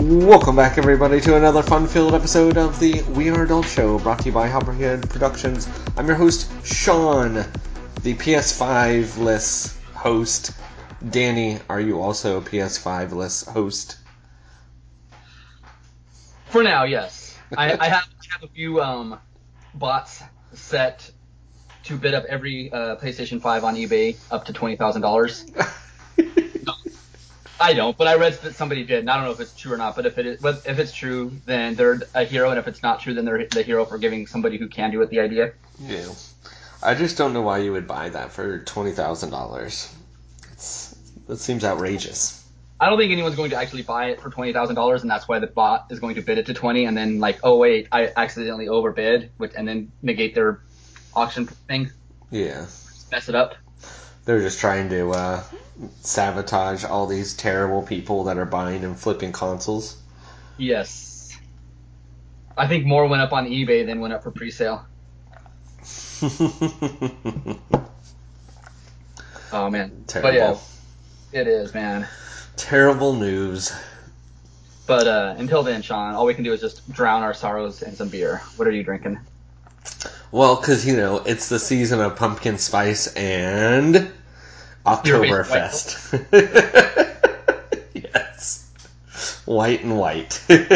Welcome back, everybody, to another fun-filled episode of the We Are Adult Show, brought to you by Hopperhead Productions. I'm your host, Sean, the PS5-less host. Danny, are you also a PS5-less host? For now, yes. I have a few bots set to bid up every PlayStation 5 on eBay up to $20,000. I don't, but I read that somebody did, and I don't know if it's true or not. But if it's true, then they're a hero, and if it's not true, then they're the hero for giving somebody who can do it the idea. Yeah, I just don't know why you would buy that for $20,000. That seems outrageous. I don't think anyone's going to actually buy it for $20,000, and that's why the bot is going to bid it to 20, and then like, oh wait, I accidentally overbid, and then negate their auction thing. Yeah, Mess it up. They're just trying to sabotage all these terrible people that are buying and flipping consoles. Yes. I think more went up on eBay than went up for pre-sale. Oh, man. Terrible. But yeah, it is, man. Terrible news. But until then, Sean, all we can do is just drown our sorrows in some beer. What are you drinking? Well, because, it's the season of pumpkin spice and Oktoberfest. Yes. White and white.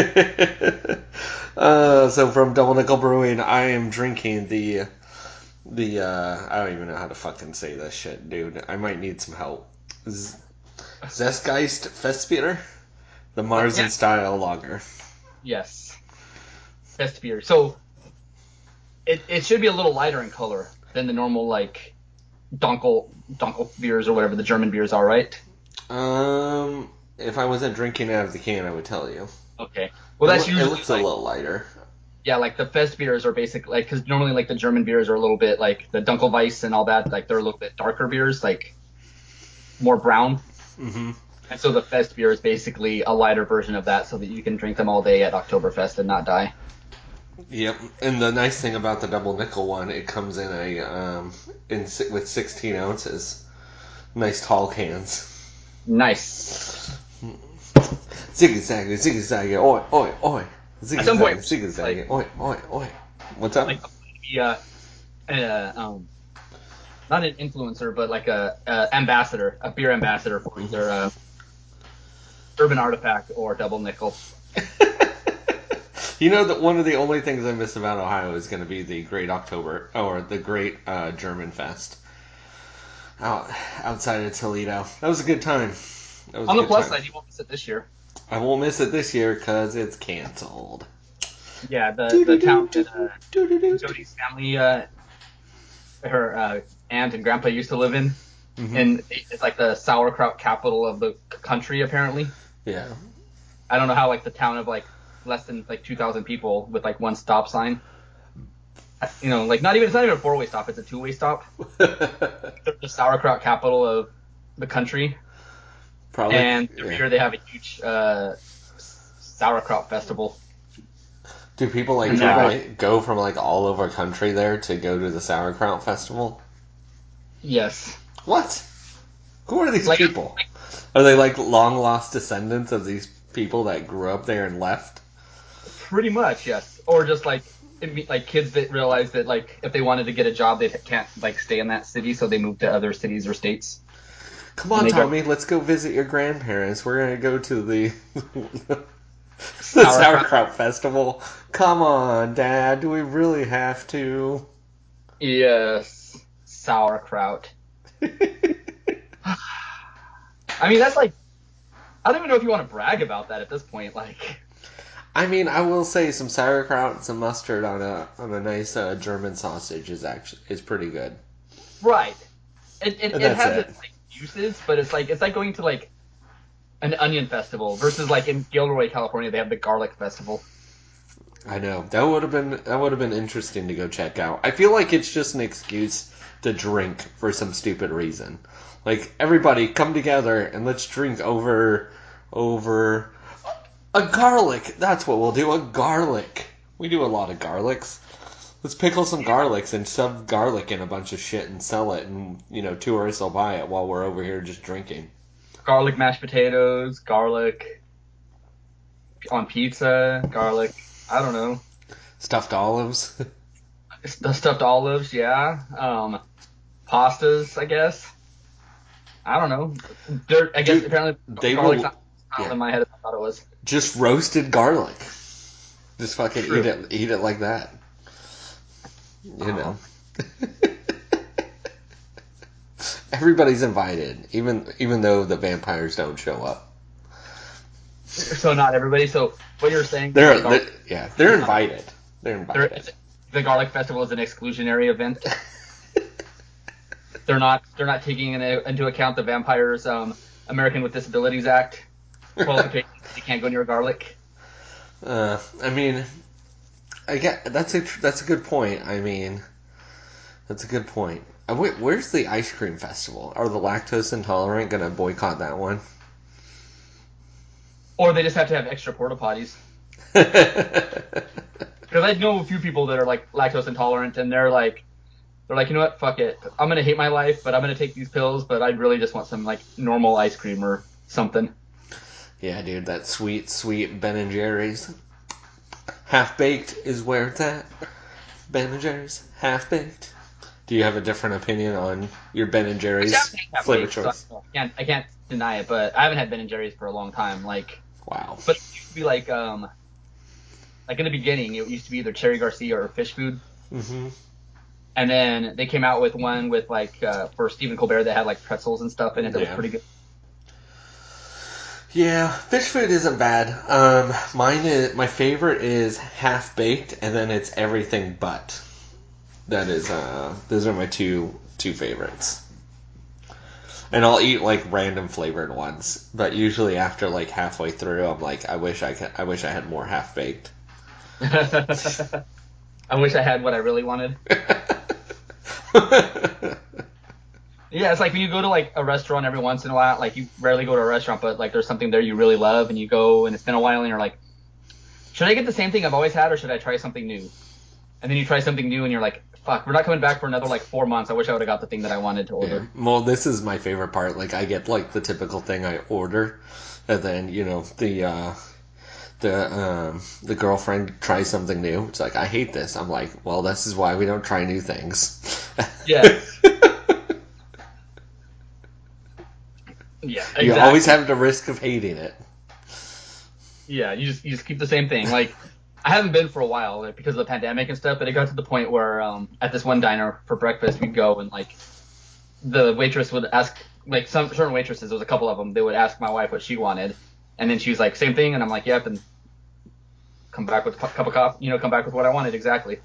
So from Double Nickel Brewing, I am drinking the I don't even know how to fucking say this shit, dude. I might need some help. Zestgeist Festbier? The Marzen style lager. Yes. Festbier. So, it should be a little lighter in color than the normal, like, Dunkel beers or whatever the German beers are, right? If I wasn't drinking out of the can, I would tell you. Okay. Well, that's usually... It looks a little lighter. Yeah, like the Fest beers are basically, like, because normally, like, the German beers are a little bit, like, the Dunkelweiss and all that, like, they're a little bit darker beers, like, more brown. Mm-hmm. And so the Fest beer is basically a lighter version of that so that you can drink them all day at Oktoberfest and not die. Yep, and the nice thing about the Double Nickel one, it comes in with 16 ounces. Nice tall cans. Nice. Ziggy-zaggy, oi, oi, oi. Ziggy-zaggy, ziggy-zaggy, oi, oi, oi. What's up? Like, not an influencer, but like a ambassador, a beer ambassador for either Urban Artifact or Double Nickel. That one of the only things I miss about Ohio is going to be the Great October, or the Great German Fest outside of Toledo. That was a good time. On the plus side, you won't miss it this year. I won't miss it this year because it's canceled. Yeah, the town that Jody's family, her aunt and grandpa used to live in, Mm-hmm. and it's like the sauerkraut capital of the country, apparently. Yeah. I don't know how, like, the town of, like, less than, like, 2,000 people with, like, one stop sign. Like, it's not even a four-way stop, it's a two-way stop. They're the sauerkraut capital of the country. Probably. And every year they have a huge sauerkraut festival. Do people, go from, all over country there to go to the sauerkraut festival? Yes. What? Who are these people? Are they, long-lost descendants of these people that grew up there and left? Pretty much, yes. Or just, kids that realize that, if they wanted to get a job, they can't, stay in that city, so they move to other cities or states. Come on, Tommy, let's go visit your grandparents. We're going to go to the sauerkraut festival. Come on, Dad, do we really have to? Yes, sauerkraut. I mean, that's I don't even know if you want to brag about that at this point. I mean, I will say some sauerkraut and some mustard on a nice German sausage is pretty good. Right. It has its uses, but it's like going to an onion festival versus in Gilroy, California, they have the garlic festival. I know that would have been interesting to go check out. I feel like it's just an excuse to drink for some stupid reason. Everybody come together and let's drink over a garlic. That's what we'll do. A garlic. We do a lot of garlics. Let's pickle some garlics and shove garlic in a bunch of shit and sell it, and tourists will buy it while we're over here just drinking. Garlic mashed potatoes, garlic on pizza, garlic. I don't know. Stuffed olives. The stuffed olives, yeah. Pastas, I guess. I don't know. I guess Dude, apparently they garlic's will, not yeah, in my head as I thought it was. just roasted garlic. Just fucking True. eat it like that. You know. Everybody's invited, even though the vampires don't show up. So not everybody. So what you're saying? They're the invited. They're invited. the garlic festival is an exclusionary event. They're not taking into account the vampires American with Disabilities Act qualifications. You can't go near garlic. I mean, I get that's a good point. I mean, that's a good point. Where's the ice cream festival? Are the lactose intolerant gonna boycott that one? Or they just have to have extra porta potties. Because I know a few people that are like lactose intolerant, and they're like, you know what, fuck it. I'm gonna hate my life, but I'm gonna take these pills. But I really just want some like normal ice cream or something. Yeah, dude, that sweet Ben and Jerry's. Half baked is where it's at. Ben and Jerry's half baked. Do you have a different opinion on your Ben and Jerry's flavor choice? So I can't deny it, but I haven't had Ben and Jerry's for a long time. Like, Wow. but it used to be like in the beginning, it used to be either Cherry Garcia or Fish Food. Mm-hmm. And then they came out with one with like for Stephen Colbert that had like pretzels and stuff in it. That was pretty good. Yeah, fish food isn't bad. My favorite is half baked, and then it's everything but. That is those are my two favorites. And I'll eat like random flavored ones, but usually after like halfway through, I'm like, I wish I had more half baked. I wish I had what I really wanted. Yeah, it's like when you go to like a restaurant every once in a while, like you rarely go to a restaurant, but like there's something there you really love and you go and it's been a while and you're like, should I get the same thing I've always had or should I try something new? And then you try something new and you're like, fuck, we're not coming back for another like 4 months. I wish I would have got the thing that I wanted to order. Yeah. Well, this is my favorite part. Like I get like the typical thing I order, and then the girlfriend tries something new. It's like, I hate this. I'm like, well, this is why we don't try new things. Yeah. Yeah, exactly. You always have the risk of hating it. Yeah, you just keep the same thing. Like, I haven't been for a while like, because of the pandemic and stuff, but it got to the point where at this one diner for breakfast we'd go and like the waitress would ask like some certain waitresses, there was a couple of them, they would ask my wife what she wanted, and then she was like, same thing, and I'm like, yep, and come back with a cup of coffee, come back with what I wanted exactly.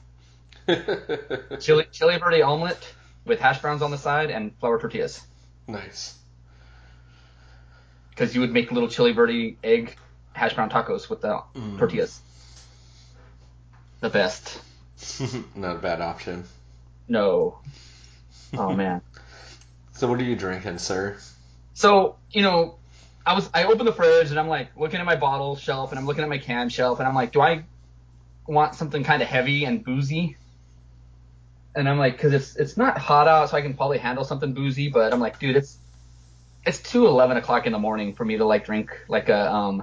Chili verde omelet with hash browns on the side and flour tortillas. Nice. Because you would make little chili verde egg hash brown tacos with the tortillas. The best. Not a bad option. No. Oh man. So what are you drinking, sir? So, I opened the fridge and I'm like looking at my bottle shelf and I'm looking at my can shelf and I'm like, do I want something kind of heavy and boozy? And I'm like, because it's not hot out, so I can probably handle something boozy. But I'm like, dude, it's 2:11 o'clock in the morning for me to like drink like a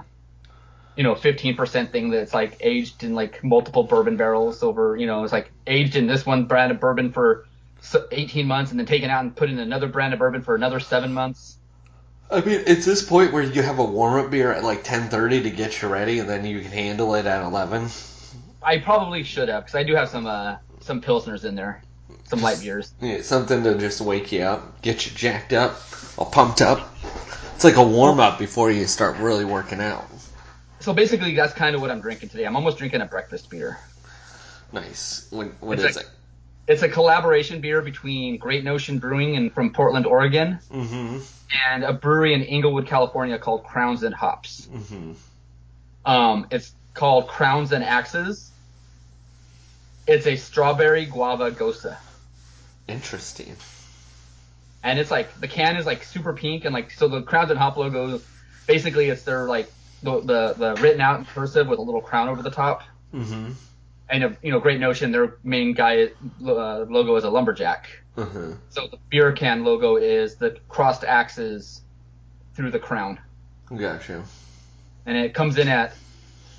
15% thing that's like aged in like multiple bourbon barrels over, it's like aged in this one brand of bourbon for 18 months and then taken out and put in another brand of bourbon for another 7 months. I mean, it's this point where you have a warm-up beer at like 10:30 to get you ready, and then you can handle it at 11. I probably should have, because I do have some pilsners in there, some light beers. Yeah, something to just wake you up, get you jacked up, all pumped up. It's like a warm-up before you start really working out. So basically, that's kind of what I'm drinking today. I'm almost drinking a breakfast beer. Nice. What is it? It's a collaboration beer between Great Notion Brewing and from Portland, Oregon, and a brewery in Inglewood, California called Crowns and Hops. It's called Crowns and Axes. It's a strawberry guava gosa. Interesting. And it's like the can is like super pink and like so the Crowns and Hop logo basically it's their like the written out in cursive with a little crown over the top. And Great Notion, their main guy logo is a lumberjack. So the beer can logo is the crossed axes through the crown. Gotcha. And it comes in at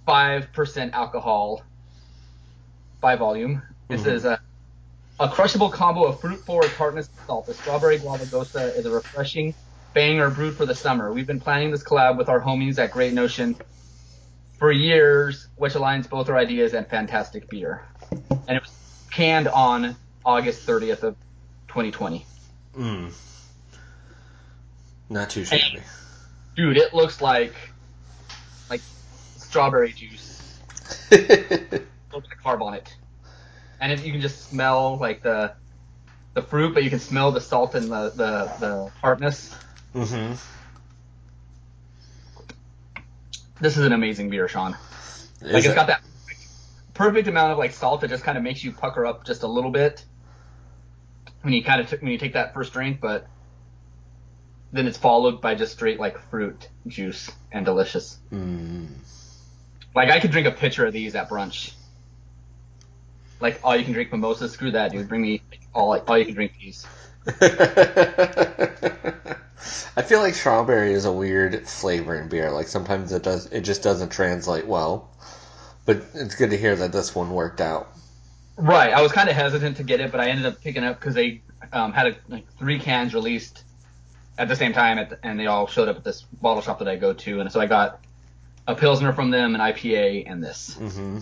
5% alcohol by volume. This is a crushable combo of fruit-forward tartness and salt. The strawberry guava gosa is a refreshing banger brewed for the summer. We've been planning this collab with our homies at Great Notion for years, which aligns both our ideas and fantastic beer. And it was canned on August 30th of 2020. Not too shabby. Dude, it looks like strawberry juice. Looks like carb on it. And you can just smell like the fruit, but you can smell the salt and the tartness. Mm-hmm. This is an amazing beer, Sean. It's got that perfect amount of salt that just kind of makes you pucker up just a little bit when you take that first drink, but then it's followed by just straight fruit juice and delicious. I could drink a pitcher of these at brunch. All you can drink mimosas, screw that, dude. Bring me all you can drink these. I feel like strawberry is a weird flavor in beer. Sometimes it just doesn't translate well. But it's good to hear that this one worked out. Right. I was kind of hesitant to get it, but I ended up picking it up because they had 3 cans released at the same time, and they all showed up at this bottle shop that I go to, and so I got a Pilsner from them, an IPA, and this. Mm-hmm.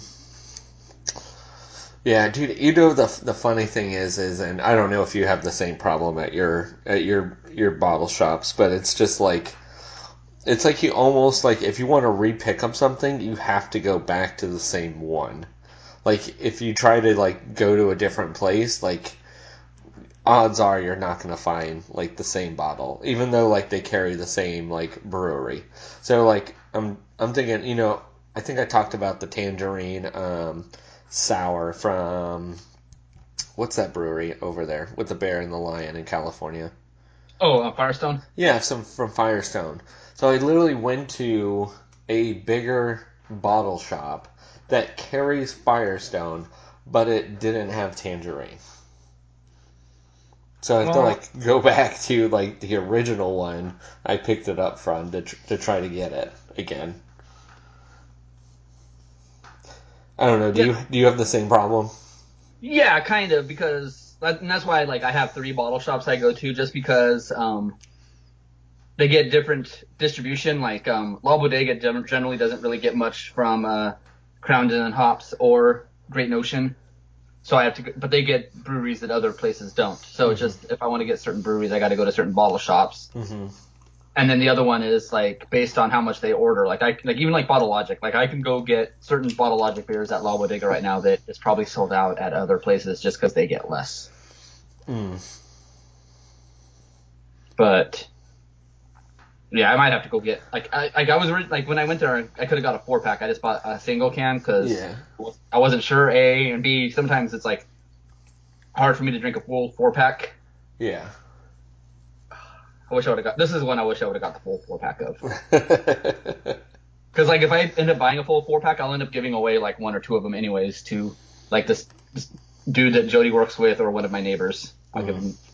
Yeah, dude. The funny thing is, and I don't know if you have the same problem at your bottle shops, but it's just it's like you almost if you want to re-pick up something, you have to go back to the same one. If you try to go to a different place, odds are you're not going to find the same bottle, even though they carry the same brewery. So I'm thinking, I think I talked about the Tangerine sour from what's that brewery over there with the bear and the lion in California? Oh, Firestone? Yeah, from Firestone. So I literally went to a bigger bottle shop that carries Firestone, but it didn't have Tangerine. So I have to go back to the original one I picked it up from to try to get it again. I don't know. Do you have the same problem? Yeah, kind of, because that's why I have 3 bottle shops I go to, just because they get different distribution. La Bodega generally doesn't really get much from Crown and Hops or Great Notion. So I have to, but they get breweries that other places don't. So it's just, if I want to get certain breweries, I got to go to certain bottle shops. Mm-hmm. And then the other one is based on how much they order. Even Bottle Logic. I can go get certain Bottle Logic beers at La Bodega right now that is probably sold out at other places just because they get less. But yeah, I might have to go get I was when I went there, I could have got a 4-pack. I just bought a single can because I wasn't sure. A and B. Sometimes it's hard for me to drink a full 4-pack. Yeah. I wish I would have got. This is one I wish I would have got the full 4-pack of. Because if I end up buying a full 4-pack, I'll end up giving away 1 or 2 of them anyways to this dude that Jody works with or one of my neighbors. I'll give them.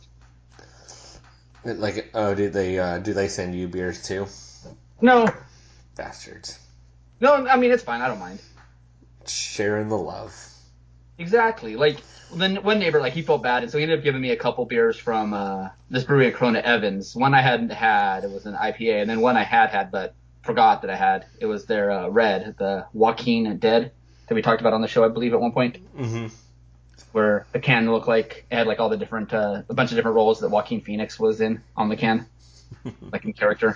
Do they send you beers too? No. Bastards. No, I mean, it's fine. I don't mind. Sharing the love. Exactly. Then one neighbor, he felt bad, and so he ended up giving me a couple beers from this brewery in Corona, Evans. One I hadn't had, it was an IPA, and then one I had but forgot that I had. It was their red, the Joaquin Dead that we talked about on the show, I believe, at one point. Mm-hmm. Where the can looked it had all the different, a bunch of different roles that Joaquin Phoenix was in on the can, in character.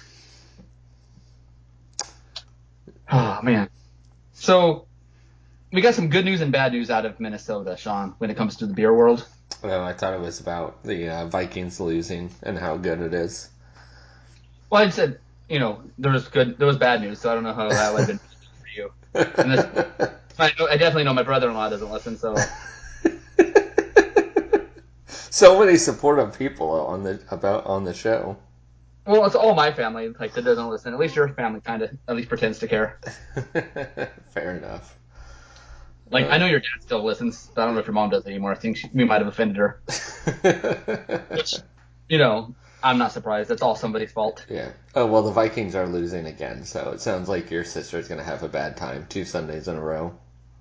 Oh, man. So, we got some good news and bad news out of Minnesota, Sean, when it comes to the beer world. Well, I thought it was about the Vikings losing and how good it is. Well, I said, there was bad news, so I don't know how that would have been for you. I definitely know my brother-in-law doesn't listen, so. So many supportive people on the show. Well, it's all my family that doesn't listen. At least your family kind of at least pretends to care. Fair enough. I know your dad still listens, but I don't know if your mom does anymore. I think we might have offended her. Which, I'm not surprised. That's all somebody's fault. Yeah. Oh, well, the Vikings are losing again, so it sounds like your sister's going to have a bad time 2 Sundays in a row.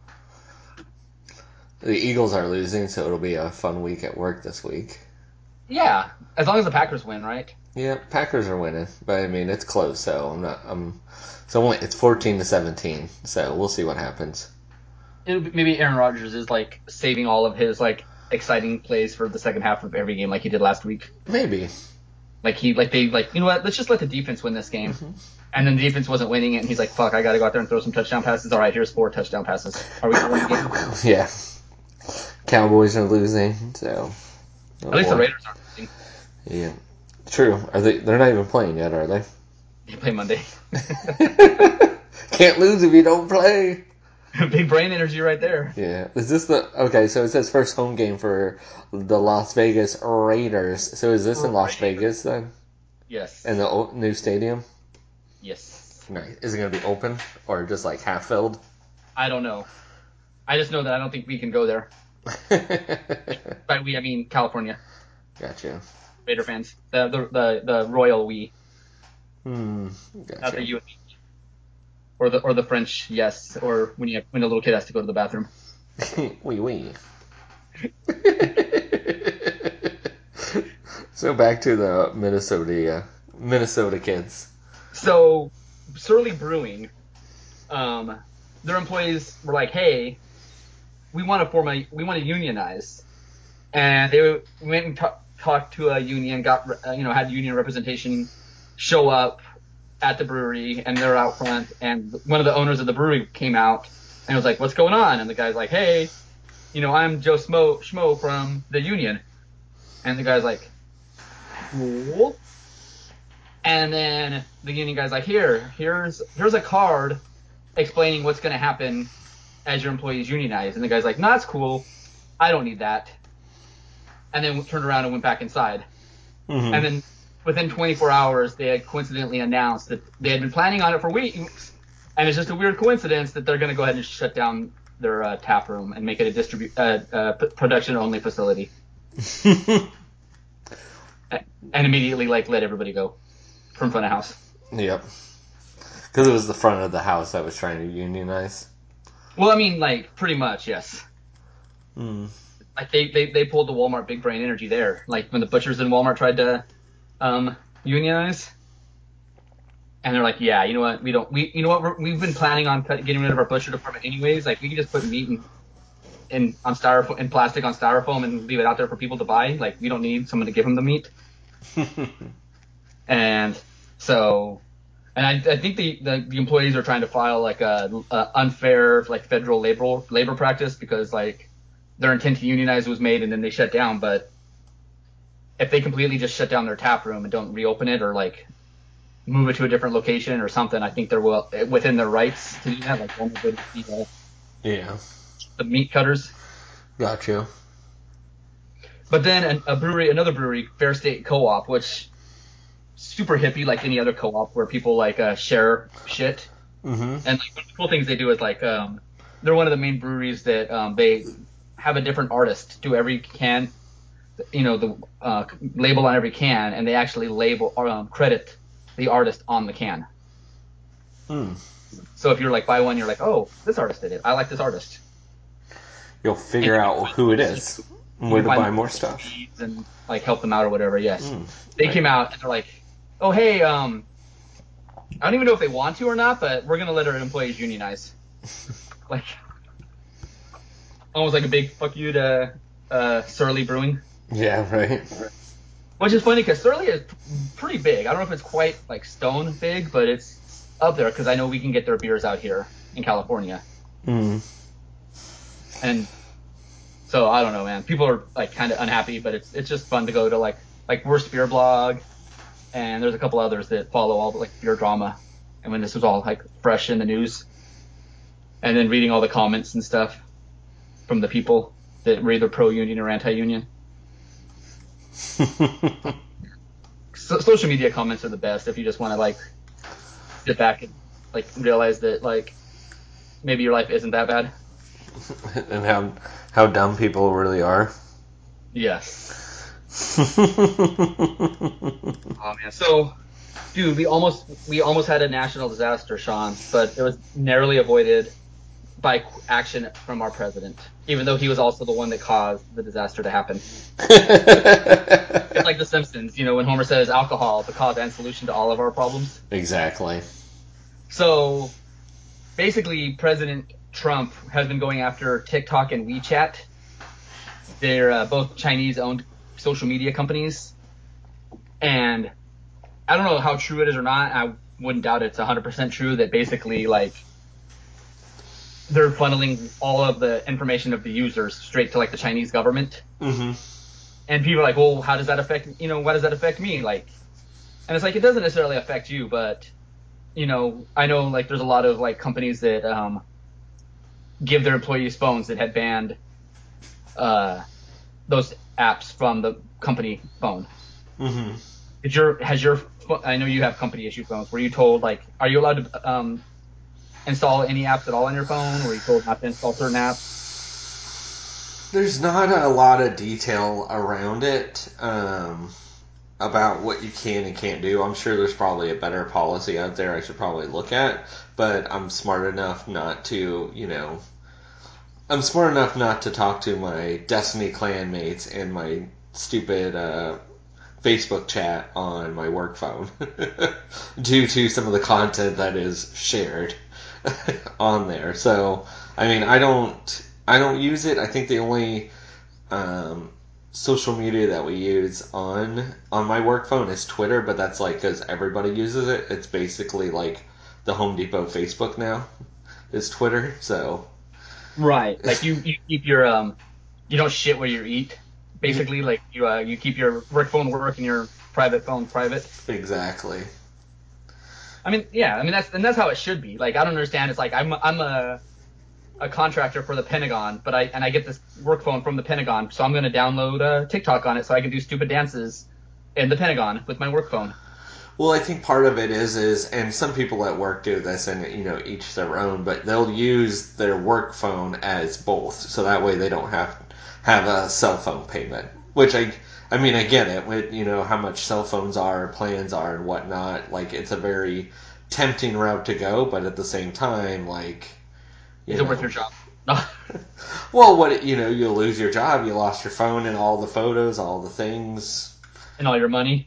The Eagles are losing, so it'll be a fun week at work this week. Yeah, as long as the Packers win, right? Yeah, Packers are winning, but I mean it's close, so it's 14-17, so we'll see what happens. Maybe Aaron Rodgers is like saving all of his like exciting plays for the second half of every game, like he did last week. Maybe. You know what? Let's just let the defense win this game. Mm-hmm. And then the defense wasn't winning it, and he's like, "Fuck, I got to go out there and throw some touchdown passes." All right, here's 4 touchdown passes. Are we going to win the game? Yeah. Cowboys are losing, so. At least the Raiders aren't losing. Yeah. True. They're not even playing yet, are they? They play Monday. Can't lose if you don't play. Big brain energy right there. Yeah. Is this okay, so it says first home game for the Las Vegas Raiders. So is this in Las Vegas then? Yes. In the new stadium? Yes. Nice. Is it going to be open or just like half filled? I don't know. I just know that I don't think we can go there. By we, I mean California. Gotcha. Raider fans. The royal we. Gotcha. Not the you and me. Or the French yes. Or when a little kid has to go to the bathroom. Oui. So back to the Minnesota kids. So Surly Brewing, their employees were like, "Hey, we want to unionize," and they went and talked to a union, had union representation show up at the brewery, and they're out front, and one of the owners of the brewery came out and was like, "What's going on?" And the guy's like, "Hey, I'm Joe Schmo from the union," and the guy's like, "Cool." And then the union guy's like, here's a card explaining what's going to happen as your employees unionize. And the guy's like, no, that's cool. I don't need that. And then turned around and went back inside. Mm-hmm. And then within 24 hours, they had coincidentally announced that they had been planning on it for weeks. And it's just a weird coincidence that they're going to go ahead and shut down their tap room and make it a production-only facility. And immediately, let everybody go. From front of house. Yep. Because it was the front of the house that was trying to unionize. Well, I mean, pretty much, yes. They pulled the Walmart big brain energy there. Like when the butchers in Walmart tried to unionize, and they're like, yeah, you know what? We've been planning on getting rid of our butcher department anyways. Like we can just put meat in styrofoam, in plastic on styrofoam, and leave it out there for people to buy. Like we don't need someone to give them the meat. And so, and I think the employees are trying to file like a unfair federal labor practice because their intent to unionize was made and then they shut down. But if they completely just shut down their tap room and don't reopen it or move it to a different location or something, I think they're within their rights to do that. The meat cutters. Gotcha. But then another brewery, Fair State Co-op, which super hippie like any other co-op where people share shit. Mm-hmm. And one of the cool things they do is they're one of the main breweries that they have a different artist do every can, the label on every can, and they actually credit the artist on the can. So if you're buy one, you're like, oh, this artist did it. I like this artist. You'll figure out who it is and where to buy more stuff and help them out or whatever. Yes, they came out and they're like, oh, hey, I don't even know if they want to or not, but we're going to let our employees unionize. Almost like a big fuck you to Surly Brewing. Yeah, right. Which is funny because Surly is pretty big. I don't know if it's quite Stone big, but it's up there because I know we can get their beers out here in California. And so, I don't know, man. People are kind of unhappy, but it's just fun to go to Worst Beer Blog. And there's a couple others that follow all the beer drama, and when this was all fresh in the news, and then reading all the comments and stuff from the people that were either pro-union or anti-union. Social media comments are the best if you just want to sit back and realize that maybe your life isn't that bad. And how dumb people really are. Yes. Oh man. So, dude, we almost had a national disaster, Sean, but it was narrowly avoided by action from our president, even though he was also the one that caused the disaster to happen. It's like The Simpsons, when Homer says alcohol, the cause and solution to all of our problems. Exactly. So basically, President Trump has been going after TikTok and WeChat. They're both Chinese-owned social media companies, and I don't know how true it is or not. I wouldn't doubt it's 100% true that basically, like, they're funneling all of the information of the users straight to, like, the Chinese government. Mm-hmm. And people are like, well, how does that affect, why does that affect me? Like, and it's like, it doesn't necessarily affect you, but, I know, like, there's a lot of, like, companies that give their employees phones that had banned those apps from the company phone. Mm-hmm. I know you have company issue phones. Were you told, like, are you allowed to install any apps at all on your phone? Were you told not to install certain apps? There's not a lot of detail around it about what you can and can't do. I'm sure there's probably a better policy out there I should probably look at, but I'm smart enough not to, I'm smart enough not to talk to my Destiny clan mates and my stupid Facebook chat on my work phone due to some of the content that is shared on there. So, I mean, I don't use it. I think the only social media that we use on my work phone is Twitter, but that's like because everybody uses it. It's basically like the Home Depot Facebook now is Twitter. So Right. Like you keep your you don't shit where you eat. Basically, like you keep your work phone work and your private phone private. exactly. I mean, yeah. I mean that's how it should be. Like I don't understand. It's like I'm a contractor for the Pentagon, but I get this work phone from the Pentagon, so I'm gonna download TikTok on it so I can do stupid dances in the Pentagon with my work phone. Well, I think part of it is, and some people at work do this, and each their own. But they'll use their work phone as both, so that way they don't have a cell phone payment. Which I mean, I get it with how much cell phones are, plans are, and whatnot. Like it's a very tempting route to go, but at the same time, like Is it worth your job? well, what you'll lose your job, you lost your phone and all the photos, all the things. And all your money.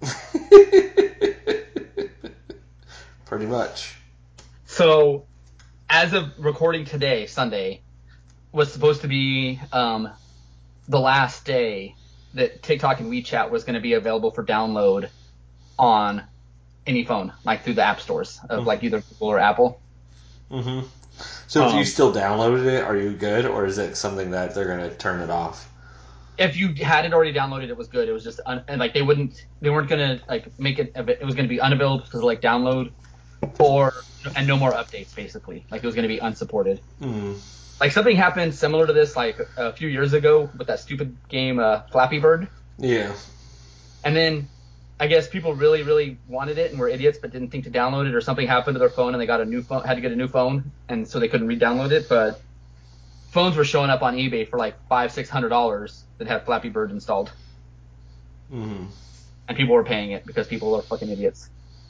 Pretty much. So, as of recording today, Sunday, was supposed to be the last day that TikTok and WeChat was going to be available for download on any phone, like through the app stores of like either Google or Apple. Mm-hmm. So if you still downloaded it, are you good, or is it something that they're going to turn it off? If you had it already downloaded, it was good. It was just and like they weren't gonna like make it. It was gonna be unavailable to like download and no more updates basically. Like it was gonna be unsupported. Mm. Like something happened similar to this like a few years ago with that stupid game Flappy Bird. Yeah. And then I guess people really, really wanted it and were idiots, but didn't think to download it, or something happened to their phone and they got a new phone, had to get a new phone, and so they couldn't re-download it. But phones were showing up on eBay for like $500-600 that had Flappy Bird installed, Mm. and people were paying it because people are fucking idiots.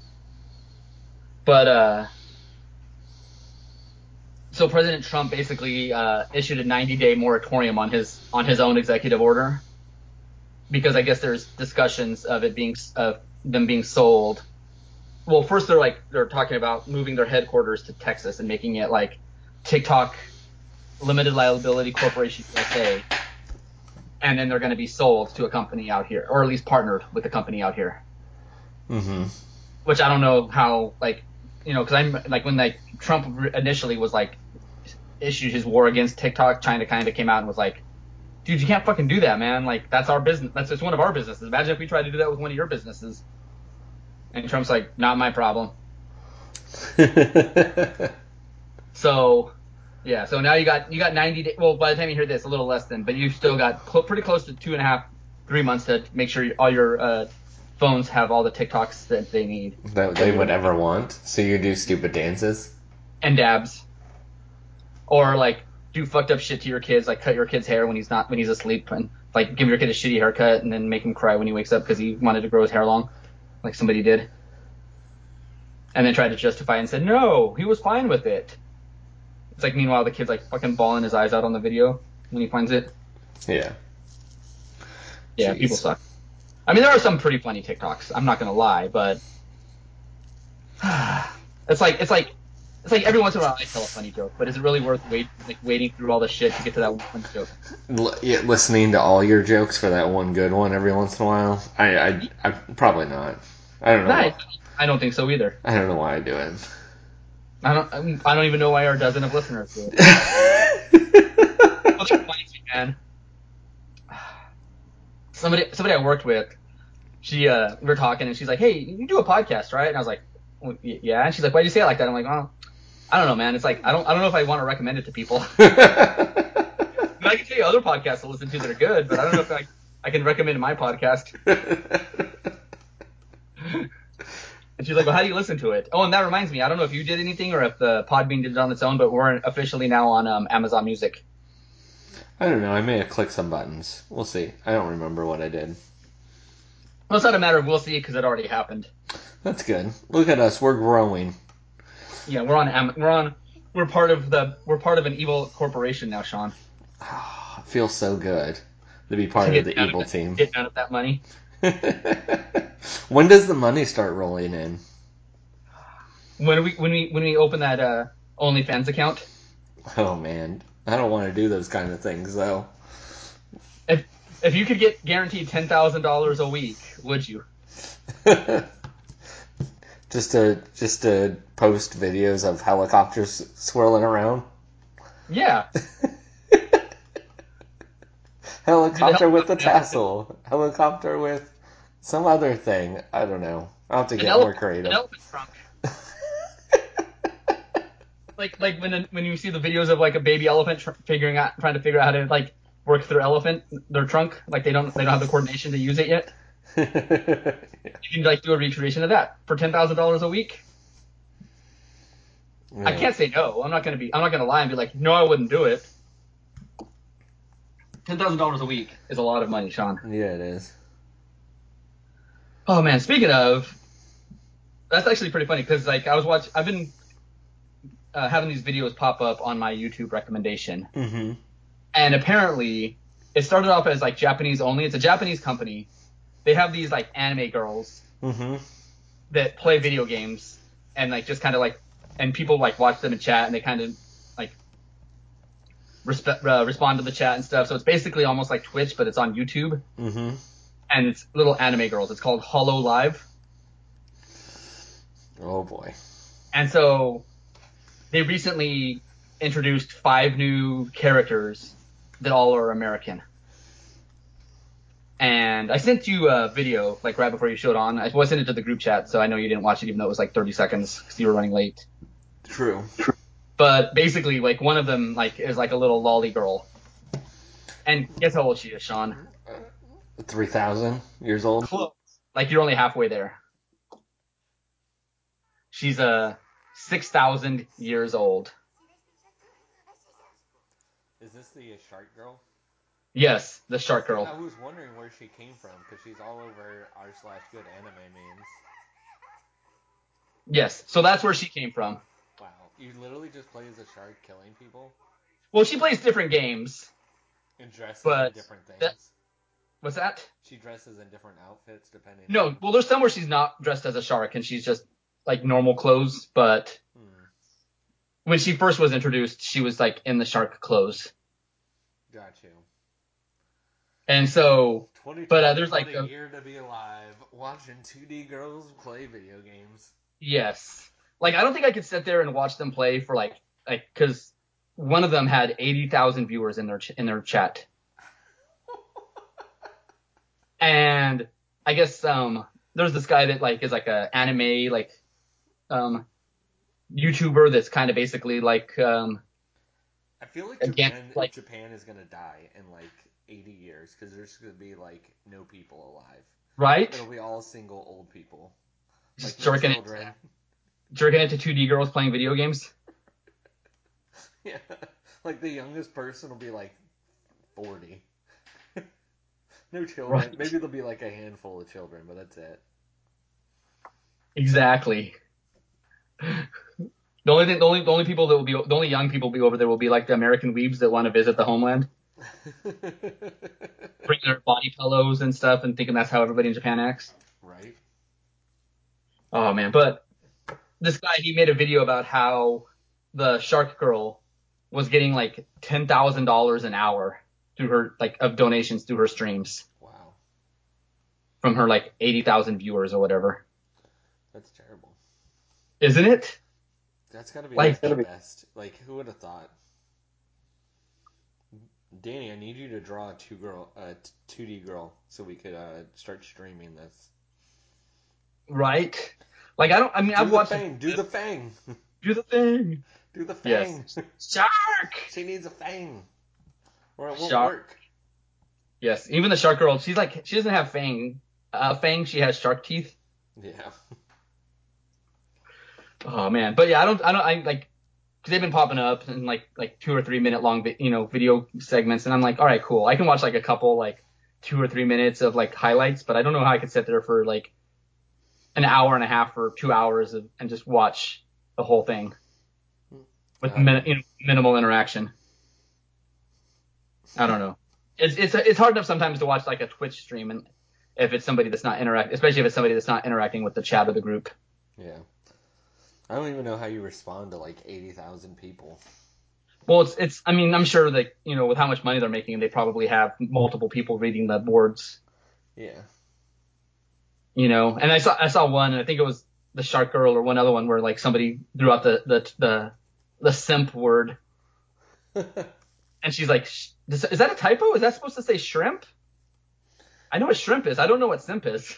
But so President Trump basically issued a 90-day moratorium on his own executive order because I guess there's discussions of them being sold. Well, first they're talking about moving their headquarters to Texas and making it like TikTok Limited Liability Corporation USA, and then they're going to be sold to a company out here, or at least partnered with a company out here. Mm-hmm. Which I don't know how, like, because I'm like when like Trump initially was like issued his war against TikTok, China kind of came out and was like, dude, you can't fucking do that, man. Like that's our business. That's just one of our businesses. Imagine if we tried to do that with one of your businesses. And Trump's like, not my problem. So, yeah. So now you got 90 days. Well, by the time you hear this, a little less than, but you've still got pretty close to 2.5, 3 months to make sure all your phones have all the TikToks that they need. That they would ever want. So you do stupid dances and dabs, or like do fucked up shit to your kids, like cut your kid's hair when he's asleep and like give your kid a shitty haircut and then make him cry when he wakes up because he wanted to grow his hair long, like somebody did, and then tried to justify it and said no, he was fine with it. It's like meanwhile the kid's like fucking bawling his eyes out on the video when he finds it. Yeah. Yeah, Jeez. people suck. I mean, there are some pretty funny TikToks. I'm not gonna lie, but it's like every once in a while I tell a funny joke, but is it really worth waiting through all the shit to get to that one funny joke? Yeah, listening to all your jokes for that one good one every once in a while. I probably not. I don't know. Nah, I don't think so either. I don't know why I do it. I don't even know why our dozen of listeners do it. Well, that reminds me, man. Somebody I worked with, we were talking and she's like, "Hey, you do a podcast, right?" And I was like, well, "Yeah." And she's like, "Why'd you say it like that?" I'm like, "Oh, I don't know, man. It's like I don't know if I want to recommend it to people. I can tell you other podcasts to listen to that are good, but I don't know if I can recommend my podcast." And she's like, "Well, how do you listen to it?" Oh, and that reminds me, I don't know if you did anything or if the Podbean did it on its own, but we're officially now on Amazon Music. I don't know. I may have clicked some buttons. We'll see. I don't remember what I did. Well, it's not a matter of we'll see because it already happened. That's good. Look at us. We're growing. Yeah, we're part of an evil corporation now, Sean. It feels so good to be part of the evil team. Get out of that money. When does the money start rolling in? When we open that OnlyFans account. Oh man, I don't want to do those kind of things though. If you could get guaranteed $10,000 a week, would you? just to post videos of helicopters swirling around. Yeah. Helicopter with a tassel. Helicopter with some other thing. I don't know. I'll have to get more creative. An elephant trunk. like when you see the videos of like a baby elephant trying to figure out how to like work their trunk, like they don't have the coordination to use it yet. You can like do a recreation of that for $10,000 a week. Yeah. I can't say no. I'm not gonna lie and be like, no, I wouldn't do it. $10,000 a week is a lot of money, Sean. Yeah, it is. Oh man, speaking of, that's actually pretty funny because like I've been having these videos pop up on my YouTube recommendation, and apparently it started off as like Japanese only. It's a Japanese company. They have these like anime girls that play video games and like just kind of like, and people like watch them and chat and they kind of like respond to the chat and stuff. So it's basically almost like Twitch, but it's on YouTube. And it's little anime girls. It's called Hollow Live. Oh boy. And so they recently introduced 5 new characters that all are American. And I sent you a video like right before you showed on. I sent it to the group chat, so I know you didn't watch it even though it was like 30 seconds because you were running late. True. But basically, like one of them like is like a little lolly girl. And guess how old she is, Sean? 3,000 years old. Close. Like you're only halfway there. She's 6,000 years old. Is this the shark girl? Yes, the shark girl. I was wondering where she came from because she's all over r/good anime memes. Yes, so that's where she came from. Wow, you literally just play as a shark killing people? Well, she plays different games. And dresses in different things? What's that? She dresses in different outfits depending on... No, well, there's some where she's not dressed as a shark and she's just like normal clothes, but when she first was introduced, she was like in the shark clothes. Got you. And so, but there's like a year to be alive watching 2D girls play video games. Yes. Like, I don't think I could sit there and watch them play for like, cause one of them had 80,000 viewers in their chat. And I guess, there's this guy that like is like a anime, like, YouTuber that's kind of basically like, I feel like Japan is gonna die in like 80 years because there's gonna be like no people alive. Right? It'll be all single old people. Just like jerking it to 2D girls playing video games. Yeah. Like the youngest person will be like 40. No children. Right. Maybe there'll be like a handful of children, but that's it. Exactly. The only people that will be, the only young people will be over there will be like the American weebs that want to visit the homeland, bring their body pillows and stuff, and thinking that's how everybody in Japan acts. Right. Oh man, but this guy, he made a video about how the Shark Girl was getting like $10,000 an hour through her, like, of donations through her streams Wow. from her like 80,000 viewers or whatever. That's terrible. Isn't it? That's gotta be Like, the best. Like, who would have thought? Danny, I need you to draw a 2D girl, so we could start streaming this. right? Like, I mean, I've watched Do the fang. do the thing. Do the fang. Yes. Shark! She needs a fang. Or it won't Shark. work. Yes, even the Shark Girl, she's like, she doesn't have fang, she has shark teeth. Yeah. Oh man, but yeah, I like, cause they've been popping up in like 2 or 3 minute long, video segments, and I'm like, all right, cool. I can watch like a couple like 2 or 3 minutes of like highlights, but I don't know how I could sit there for like an hour and a half or 2 hours and just watch the whole thing with minimal interaction. I don't know. It's hard enough sometimes to watch like a Twitch stream, and if it's somebody that's not especially if it's somebody that's not interacting with the chat of the group. Yeah. I don't even know how you respond to like 80,000 people. Well, I mean, I'm sure that, with how much money they're making, they probably have multiple people reading the boards. Yeah. And I saw one, and I think it was the Shark Girl or one other one where like somebody threw out the simp word, and she's like, is that a typo? Is that supposed to say shrimp? I know what shrimp is. I don't know what simp is.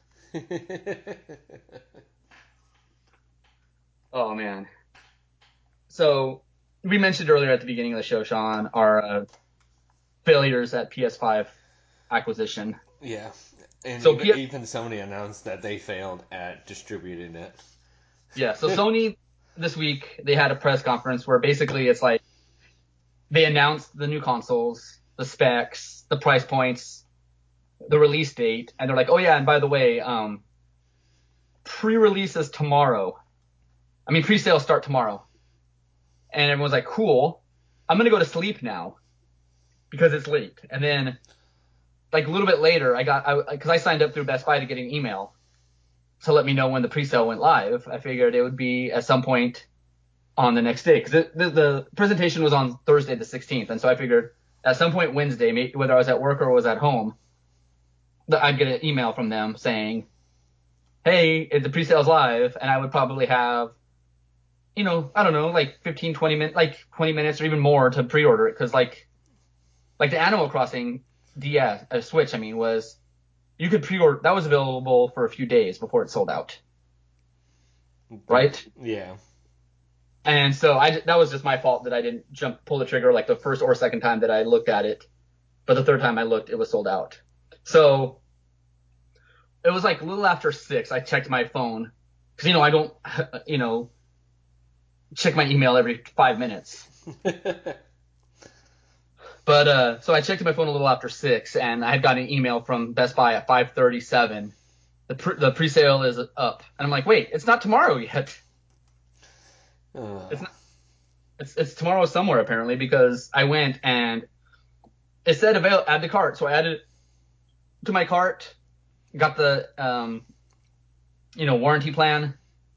Oh man. So we mentioned earlier at the beginning of the show, Sean, our failures at PS5 acquisition. Yeah. And So even Sony announced that they failed at distributing it. Yeah, so Sony this week, they had a press conference where basically it's like they announced the new consoles, the specs, the price points, the release date, and they're like, oh yeah, and by the way, pre-release is tomorrow. I mean, pre-sales start tomorrow. And everyone's like, cool, I'm going to go to sleep now because it's late. And then like a little bit later, because I signed up through Best Buy to get an email to let me know when the pre-sale went live. I figured it would be at some point on the next day, because the presentation was on Thursday the 16th, and so I figured at some point Wednesday, whether I was at work or was at home, that I'd get an email from them saying, hey, the pre-sale's live, and I would probably have, I don't know, like 15, 20 minutes, like 20 minutes or even more to pre-order it, because like the Animal Crossing Switch, was, you could pre-order, that was available for a few days before it sold out. Right? Yeah. And so that was just my fault that I didn't pull the trigger like the first or second time that I looked at it. But the third time I looked, it was sold out. So it was like a little after 6, I checked my phone. Because, I don't, check my email every 5 minutes. But so I checked my phone a little after 6, and I had got an email from Best Buy at 5:37. The pre-sale is up. And I'm like, wait, it's not tomorrow yet. It's tomorrow somewhere apparently, because I went and it said add to cart, so I added it to my cart, got the warranty plan,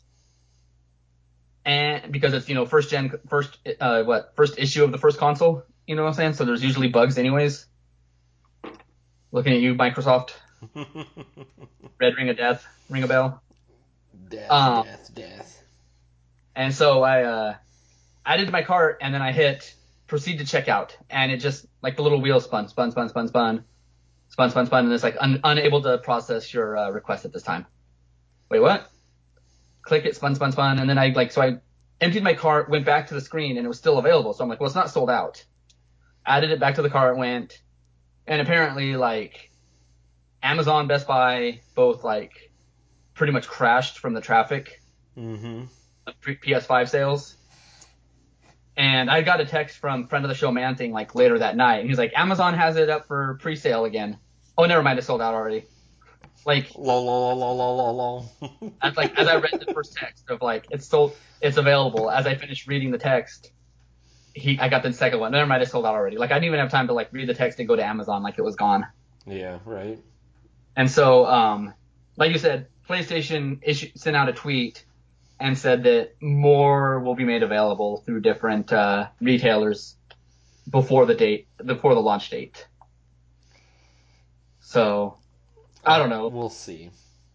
and because it's first issue of the first console, you know what I'm saying? So there's usually bugs anyways. Looking at you, Microsoft. Red ring of death, ring a bell. Death. And so I added to my cart, and then I hit proceed to checkout, and it just like the little wheel spun, and it's like unable to process your request at this time. Wait, what? Click it, spun, and then I emptied my cart, went back to the screen, and it was still available. So I'm like, well, it's not sold out. Added it back to the cart, and apparently like Amazon, Best Buy, both like pretty much crashed from the traffic. Mm-hmm. PS5 sales. And I got a text from friend of the show Man Thing like later that night, and he's like, Amazon has it up for pre-sale again. Oh, never mind. It sold out already. Like, Lol, lol, lol, lol, lol, lol. as I read the first text of like it's sold, it's available. As I finished reading the text, I got the second one. Never mind. It sold out already. Like I didn't even have time to like read the text and go to Amazon. Like it was gone. Yeah, right. And so, like you said, PlayStation sent out a tweet and said that more will be made available through different retailers before the launch date. So, I don't know. We'll see.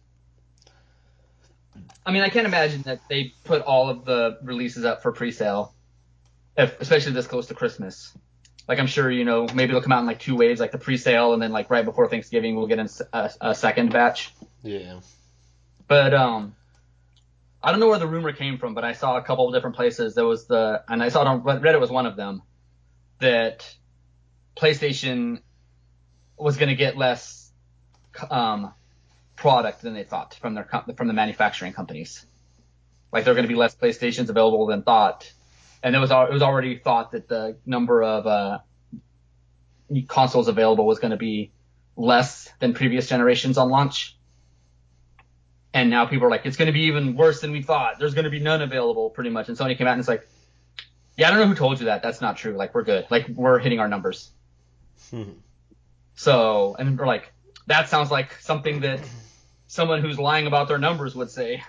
I mean, I can't imagine that they put all of the releases up for pre-sale, especially this close to Christmas. Like, I'm sure, maybe they'll come out in like two waves, like the pre-sale, and then like right before Thanksgiving, we'll get a second batch. Yeah. But, I don't know where the rumor came from, but I saw a couple of different places. And I saw it on Reddit was one of them, that PlayStation was going to get less product than they thought from the manufacturing companies. Like there were going to be less PlayStations available than thought, and it was already thought that the number of consoles available was going to be less than previous generations on launch. And now people are like, it's going to be even worse than we thought. There's going to be none available, pretty much. And Sony came out and it's like, yeah, I don't know who told you that. That's not true. Like, we're good. Like, we're hitting our numbers. So, and we're like, that sounds like something that someone who's lying about their numbers would say.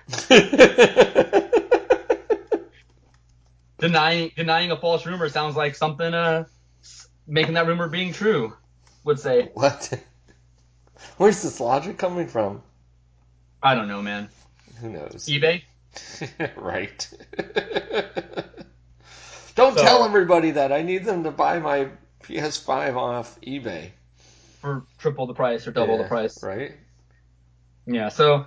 Denying a false rumor sounds like something making that rumor being true would say. What? Where's this logic coming from? I don't know, man. Who knows? eBay? Right. Don't tell everybody that. I need them to buy my PS5 off eBay. For triple the price or double the price. Right? Yeah, so,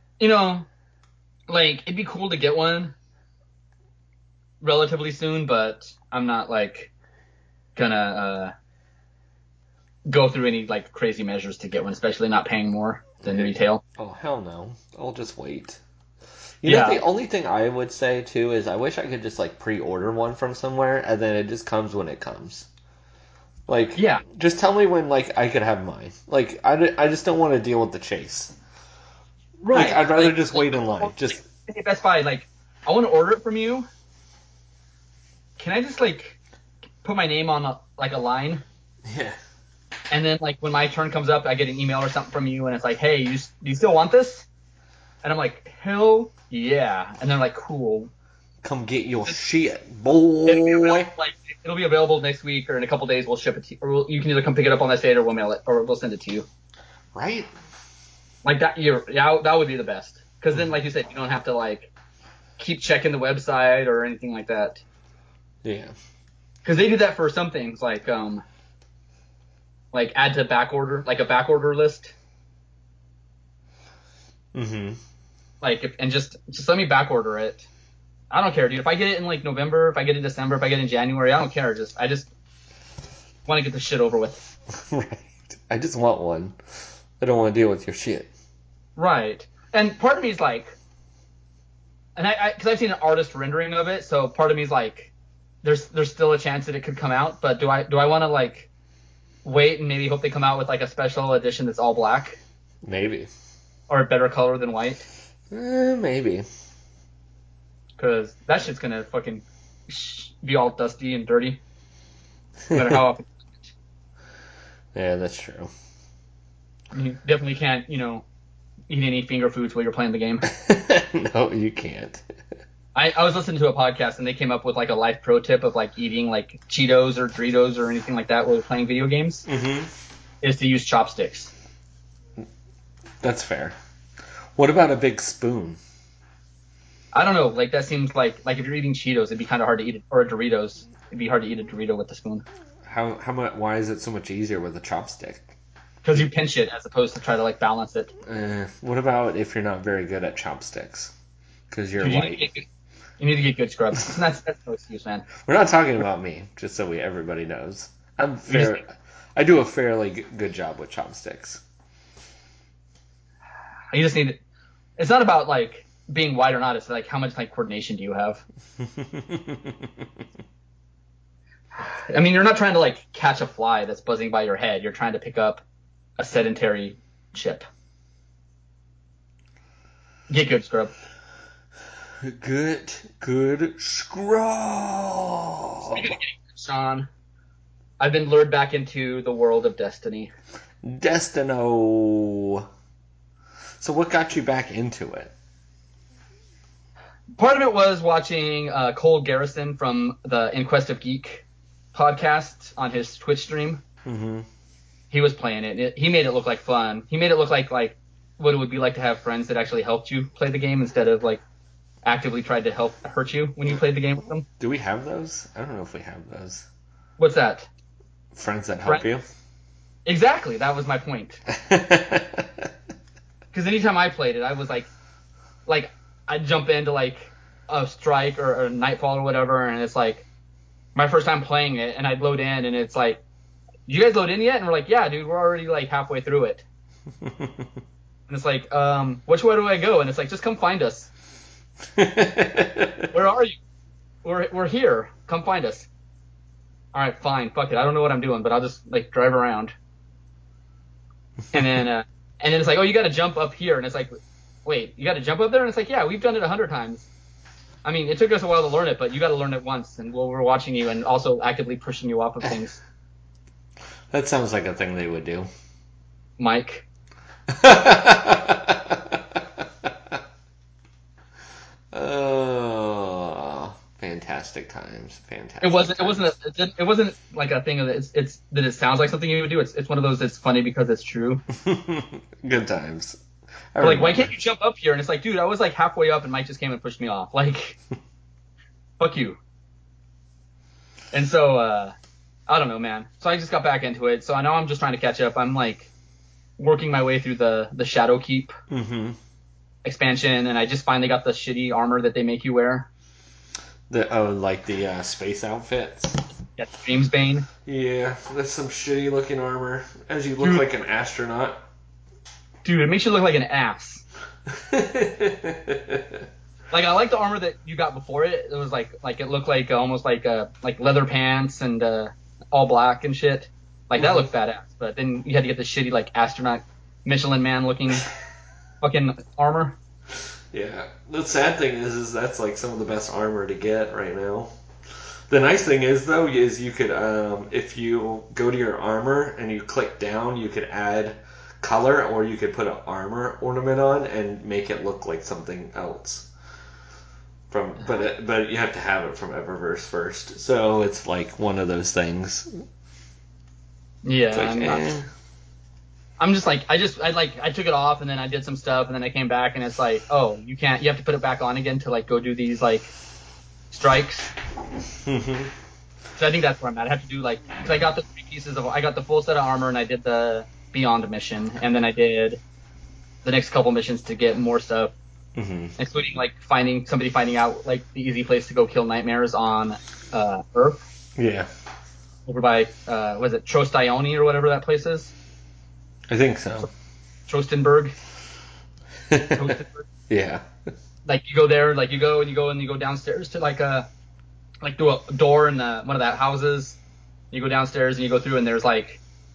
like, it'd be cool to get one relatively soon, but I'm not, like, gonna go through any, like, crazy measures to get one, especially not paying more than retail. Oh, hell no. I'll just wait. You know, the only thing I would say, too, is I wish I could just, like, pre-order one from somewhere, and then it just comes when it comes. Like, just tell me when, like, I could have mine. Like, I just don't want to deal with the chase. Right. Like, I'd rather just wait in line. Just Best Buy, like, I want to order it from you. Can I just, like, put my name on, a line? Yeah. And then, like, when my turn comes up, I get an email or something from you, and it's like, hey, do you still want this? And I'm like, hell yeah. And they're like, cool. Come get your shit, boy. It'll be available next week, or in a couple days we'll ship it to you. Or you can either come pick it up on this date, or we'll mail it, or we'll send it to you. Right? Like that, that would be the best. Because then, like you said, you don't have to, like, keep checking the website or anything like that. Yeah. Because they do that for some things, like add to back order, like a back order list. Mm-hmm. Like, and just let me back order it. I don't care, dude. If I get it in, like, November, if I get it in December, if I get it in January, I don't care. I just want to get this shit over with. Right. I just want one. I don't want to deal with your shit. Right. And part of me is like, and because I've seen an artist rendering of it, so part of me is like, there's still a chance that it could come out, but do I want to, like, wait and maybe hope they come out with, like, a special edition that's all black? Maybe. Or a better color than white? Maybe. Because that shit's gonna fucking be all dusty and dirty. No matter how often. Yeah, that's true. You definitely can't, eat any finger foods while you're playing the game. No, you can't. I was listening to a podcast and they came up with, like, a life pro tip of, like, eating, like, Cheetos or Doritos or anything like that while you're playing video games. Mm-hmm. Is to use chopsticks. That's fair. What about a big spoon? I don't know. Like, that seems like if you're eating Cheetos, it'd be kind of hard to eat it, or Doritos. It'd be hard to eat a Dorito with a spoon. How much? Why is it so much easier with a chopstick? Because you pinch it as opposed to try to, like, balance it. What about if you're not very good at chopsticks? Because you're light. You need to get good scrubs. That's no excuse, man. We're not talking about me, just so everybody knows. I do a fairly good job with chopsticks. You just need. It's not about, like, being white or not. It's like, how much, like, coordination do you have? I mean, you're not trying to, like, catch a fly that's buzzing by your head. You're trying to pick up a sedentary chip. Get good, scrub. Good scrub. Speaking of getting good, Sean, I've been lured back into the world of Destiny. Destino. So what got you back into it? Part of it was watching Cole Garrison from the In Quest of Geek podcast on his Twitch stream. Mm-hmm. He was playing it. He made it look like fun. He made it look like what it would be like to have friends that actually helped you play the game instead of like actively tried to hurt you when you played the game with them. Do we have those? I don't know if we have those. What's that? Friends that help you? Exactly. That was my point. Because anytime I played it, I was like I'd jump into like a strike or a nightfall or whatever, and it's like my first time playing it, and I'd load in, and it's like, you guys load in yet? And we're like, yeah, dude, we're already like halfway through it. And it's like, which way do I go? And it's like, just come find us. Where are you? We're here. Come find us. All right, fine. Fuck it. I don't know what I'm doing, but I'll just like drive around. And then it's like, oh, you got to jump up here, and it's like, wait, you got to jump up there? And it's like, yeah, we've done it 100 times. I mean, it took us a while to learn it, but you got to learn it once, and we're watching you and also actively pushing you off of things. That sounds like a thing they would do. Mike. Oh, fantastic times. Fantastic. It wasn't like a thing that that it sounds like something you would do. It's one of those that's funny because it's true. Good times. Like, why can't you jump up here? And it's like, dude, I was like halfway up and Mike just came and pushed me off. Like, fuck you. And so, I don't know, man. So I just got back into it. So I know I'm just trying to catch up. I'm like working my way through the Shadowkeep expansion, and I just finally got the shitty armor that they make you wear. Like the space outfits? Yeah, Dreamsbane. Yeah, that's some shitty looking armor. As you look like an astronaut. Dude, it makes you look like an ass. Like, I like the armor that you got before it. It was like it looked like almost like leather pants and all black and shit. Like, that looked badass. But then you had to get the shitty like astronaut Michelin man looking fucking armor. Yeah. The sad thing is that's like some of the best armor to get right now. The nice thing is though is you could if you go to your armor and you click down, you could add color, or you could put an armor ornament on and make it look like something else. But you have to have it from Eververse first, so it's like one of those things. Yeah, Like, I'm just like I took it off and then I did some stuff and then I came back and it's like, oh, you have to put it back on again to like go do these like strikes. Mm-hmm. So I think that's where I'm at. I have to do like, because I got the full set of armor and I did the Beyond mission, and then I did the next couple missions to get more stuff, including like finding out like the easy place to go kill nightmares on Earth. Yeah. Over by was it Trostione or whatever that place is? I think so. Trostenberg. Yeah. Like you go there, like you go downstairs to like through a door in one of the houses. You go downstairs and you go through and there's like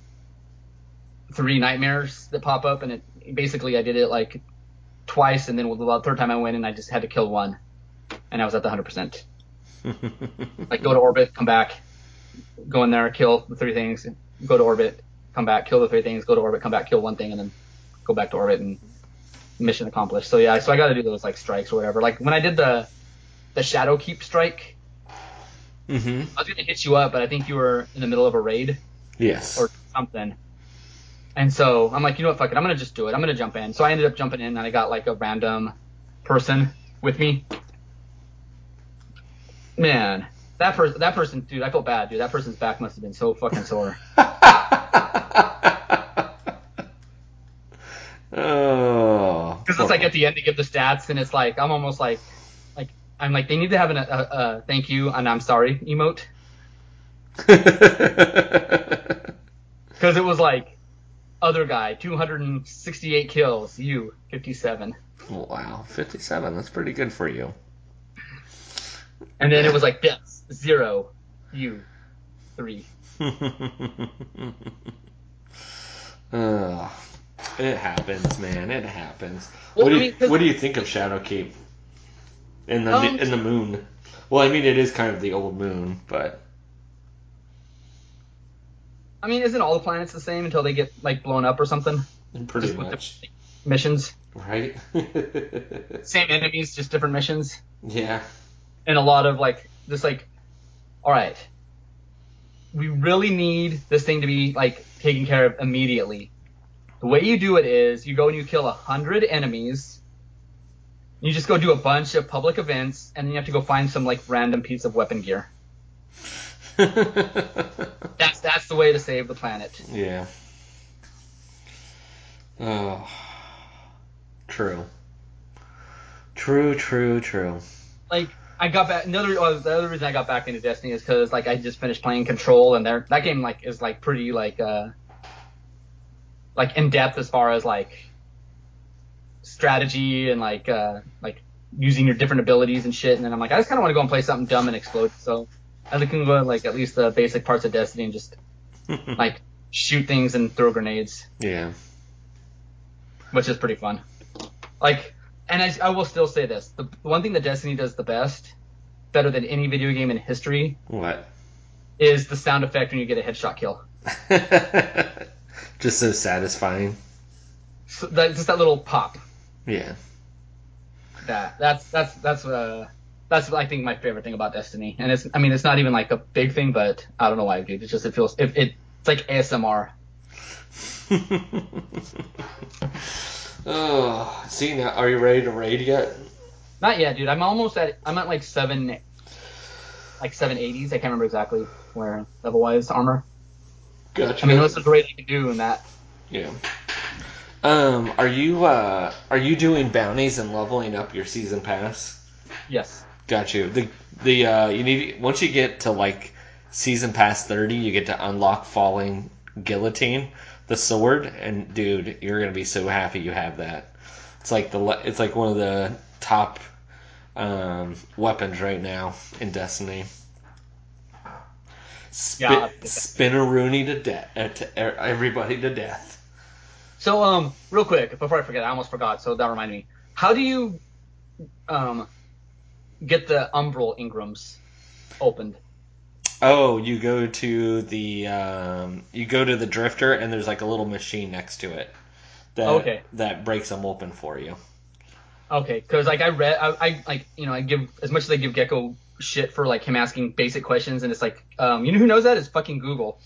3 nightmares that pop up, and it basically I did it like twice, and then the third time I went and I just had to kill one, and I was at the 100%. Like go to orbit, come back, go in there, kill the 3 things, go to orbit, come back, kill the 3 things, go to orbit, come back, kill 1 thing, and then go back to orbit, and mission accomplished. So yeah, so I got to do those like strikes or whatever. Like when I did the Shadowkeep strike, I was gonna hit you up, but I think you were in the middle of a raid. Yes. Or something. And so I'm like, you know what, fuck it, I'm gonna just do it. I'm gonna jump in. So I ended up jumping in, and I got like a random person with me. Man, that person, dude, I felt bad, dude. That person's back must have been so fucking sore. Oh. Because it's like at the end they give the stats, and it's like I'm almost like I'm like they need to have a thank you and I'm sorry emote. Because it was like, other guy, 268 kills, you, 57. Wow, 57, that's pretty good for you. And then it was like deaths, 0, you, 3. Ugh. It happens, man. It happens. Well, What do you think of Shadowkeep in the moon? Well, I mean, it is kind of the old moon, but I mean, isn't all the planets the same until they get like blown up or something? pretty Just with much, the missions, right? same enemies, just different missions, Yeah. and a lot of like just like, all right, we really need this thing to be like taken care of immediately. The way you do it is you go and you kill 100 enemies. You just go do a bunch of public events, and then you have to go find some like random piece of weapon gear. That's the way to save the planet. Yeah. Oh. True. True. Like I got back. The other reason I got back into Destiny is because like I just finished playing Control, and that game like is like pretty like in depth as far as like strategy and like using your different abilities and shit. And then I'm like, I just kind of want to go and play something dumb and explode. So I can go like at least the basic parts of Destiny and just like shoot things and throw grenades. Yeah. Which is pretty fun. Like, and I will still say this: the one thing that Destiny does the best, better than any video game in history, What? is the sound effect when you get a headshot kill. Just so satisfying. So just that little pop. Yeah. That's I think my favorite thing about Destiny, and it's not even like a big thing, but I don't know why, dude. It's just it's like ASMR. Oh, see now, are you ready to raid yet? Not yet, dude. I'm at like 780s. I can't remember exactly where level wise armor. Gotcha. I mean, what's the rate I can do in that? Yeah. Are you doing bounties and leveling up your season pass? Yes. Got you. You need once you get to like season pass 30, you get to unlock Falling Guillotine, the sword, and dude, you're gonna be so happy you have that. It's like one of the top weapons right now in Destiny. Spin-a-rooney to death, everybody to death. So real quick before I forget, I almost forgot. So that reminded me. How do you get the Umbral Ingrams opened? Oh, you go to the drifter, and there's like a little machine next to it that breaks them open for you. Okay, because like I read, I like I give as much as I give Gecko shit for like him asking basic questions, and it's like you know who knows that? It's fucking Google.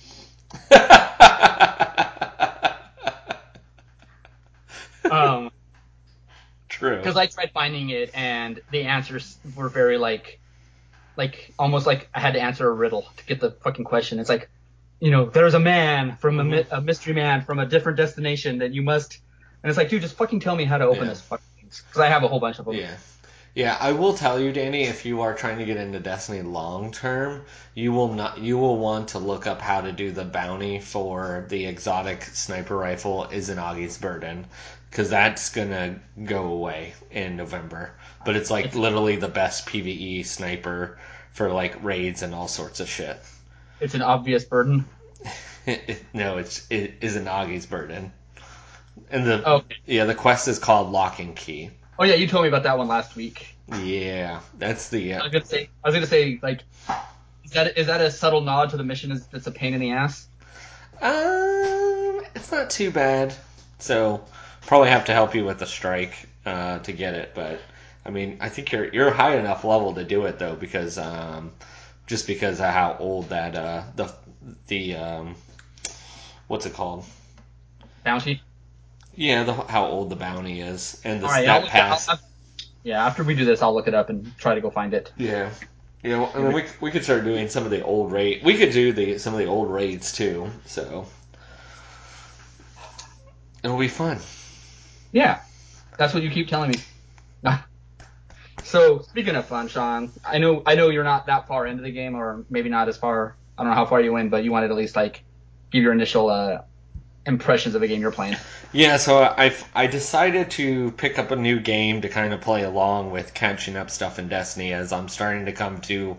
True. Because I tried finding it, and the answers were very like almost like I had to answer a riddle to get the fucking question. It's like, there's a man from a mystery man from a different destination that you must, and it's like, dude, just fucking tell me how to open this fucking things, because I have a whole bunch of them. Yeah. I will tell you, Danny, if you are trying to get into Destiny long term, you will want to look up how to do the bounty for the exotic sniper rifle Izanagi's Burden, because that's gonna go away in November. But it's like literally the best PvE sniper for like raids and all sorts of shit. It's an obvious burden. No, it is Izanagi's Burden. And the quest is called Lock and Key. Oh yeah, you told me about that one last week. Yeah, that's the. I was gonna say, like, is that a subtle nod to the mission? That's a pain in the ass. It's not too bad. So probably have to help you with the strike to get it, but I mean, I think you're high enough level to do it though, because just because of how old that the what's it called? Bounty. Yeah, how old the bounty is, and All right, that pass. Yeah, after we do this, I'll look it up and try to go find it. Yeah. Yeah, well, I mean, we could start doing some of the old raid. We could do some of the old raids too. So it'll be fun. Yeah, that's what you keep telling me. So speaking of fun, Sean, I know you're not that far into the game, or maybe not as far. I don't know how far you went, but you wanted to at least like give your initial impressions of the game you're playing. Yeah, so I decided to pick up a new game to kind of play along with catching up stuff in Destiny, as I'm starting to come to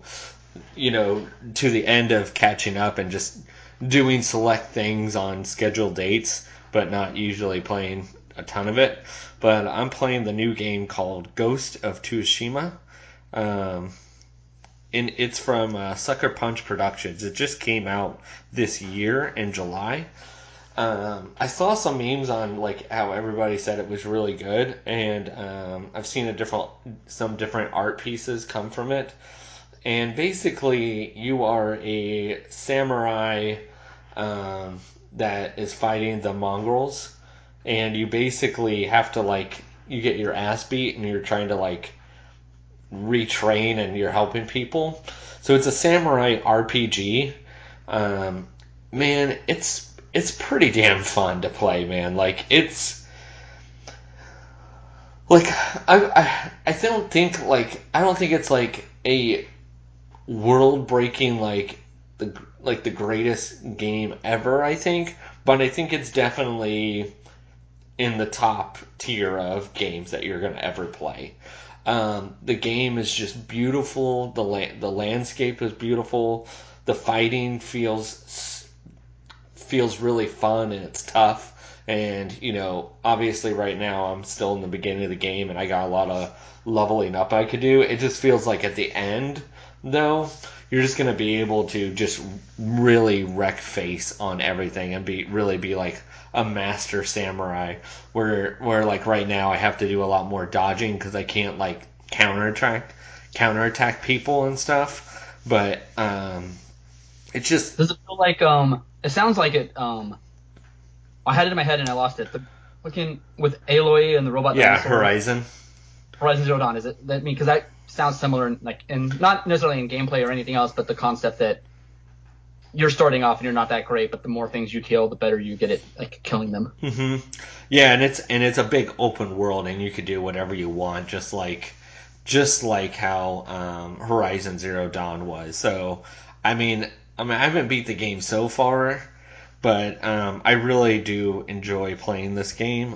the end of catching up and just doing select things on scheduled dates. but not usually playing a ton of it. But I'm playing the new game called Ghost of Tsushima. And it's from Sucker Punch Productions. It just came out this year in July. I saw some memes on like how everybody said it was really good, and I've seen some different art pieces come from it. And basically, you are a samurai that is fighting the Mongols, and you basically have to like you get your ass beat, and you're trying to like retrain, and you're helping people. So it's a samurai RPG. Man, it's pretty damn fun to play, man. Like it's like I don't think it's like a world breaking the greatest game ever, I think, but I think it's definitely in the top tier of games that you're gonna ever play. The game is just beautiful. The landscape is beautiful. The fighting feels really fun, and it's tough. And obviously right now I'm still in the beginning of the game, and I got a lot of leveling up I could do. It just feels like at the end, though, you're just gonna be able to just really wreck face on everything and be like a master samurai. Where like right now I have to do a lot more dodging because I can't like counterattack people and stuff. But it's just Does it feel like it sounds like it I had it in my head and I lost it. The looking with Aloy and the robot dinosaur. Horizon Zero Dawn, is it? I mean, because that sounds similar, not necessarily in gameplay or anything else, but the concept that you're starting off and you're not that great, but the more things you kill, the better you get at like killing them. Mm-hmm. Yeah, and it's a big open world, and you could do whatever you want, just like how Horizon Zero Dawn was. So, I mean, I haven't beat the game so far, but I really do enjoy playing this game.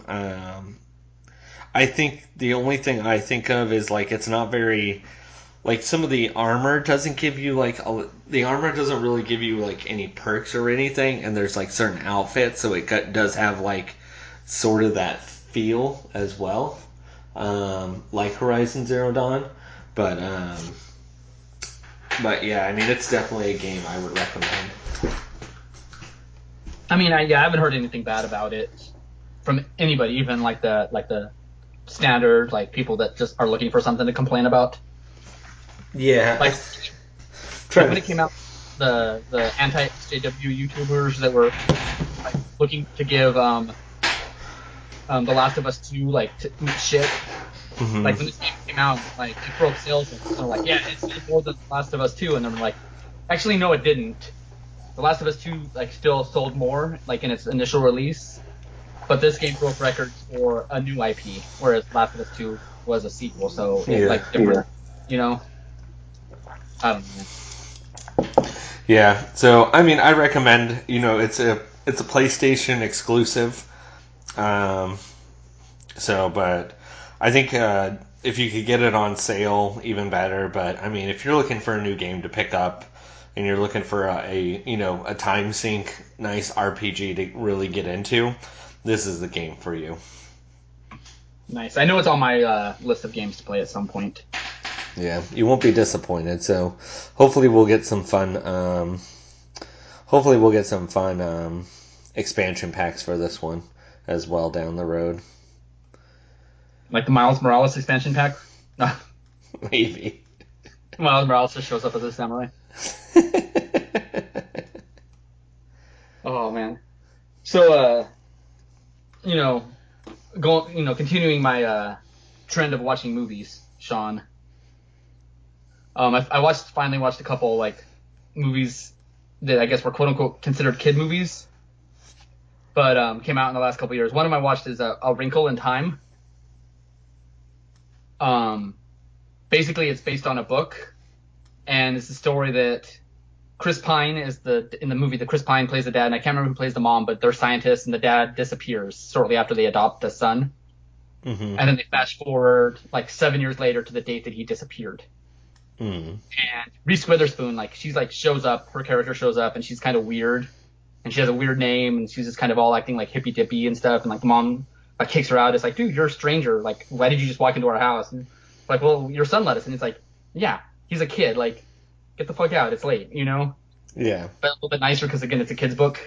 I think the only thing I think of is like it's not very like some of the armor doesn't give you the armor doesn't really give you like any perks or anything, and there's like certain outfits, so it does have like sort of that feel as well, like Horizon Zero Dawn, but yeah, I mean it's definitely a game I would recommend. I mean, I haven't heard anything bad about it from anybody, even like the standard like people that just are looking for something to complain about. Yeah, like when it came out, the anti-SJW YouTubers that were like looking to give The Last of Us 2 like shit. Mm-hmm. Like when this game came out, like it broke sales, and they're like, yeah, it's more than The Last of Us 2, and then like, actually no, it didn't. The Last of Us 2 like still sold more like in its initial release, but this game broke records for a new IP, whereas Last of Us 2 was a sequel, so it like different, you know. I don't know. Yeah, so I mean, I recommend. It's a PlayStation exclusive. But I think if you could get it on sale, even better. But I mean, if you're looking for a new game to pick up, and you're looking for a time sink, nice RPG to really get into, this is the game for you. Nice. I know it's on my list of games to play at some point. Yeah, you won't be disappointed. So hopefully we'll get some fun. Expansion packs for this one as well down the road. Like the Miles Morales expansion pack? Maybe. Miles Morales just shows up as a samurai. Oh man. So continuing my trend of watching movies, Sean. I finally watched a couple like movies that I guess were quote unquote considered kid movies, but came out in the last couple years. One of them I watched is A Wrinkle in Time. Basically it's based on a book, and it's a story that Chris Pine is in the movie. The Chris Pine plays the dad, and I can't remember who plays the mom, but they're scientists, and the dad disappears shortly after they adopt the son. Mm-hmm. And then they flash forward like 7 years later to the date that he disappeared. Mm. And Reese Witherspoon, like she's like shows up, her character shows up, and she's kind of weird. and she has a weird name, and she's just kind of all acting like hippy dippy and stuff, and like the mom like kicks her out. It's like, dude, you're a stranger. Like, why did you just walk into our house? And like, well, your son let us. And it's like, yeah, he's a kid. Like, get the fuck out. It's late, you know? Yeah. But a little bit nicer because, again, it's a kid's book.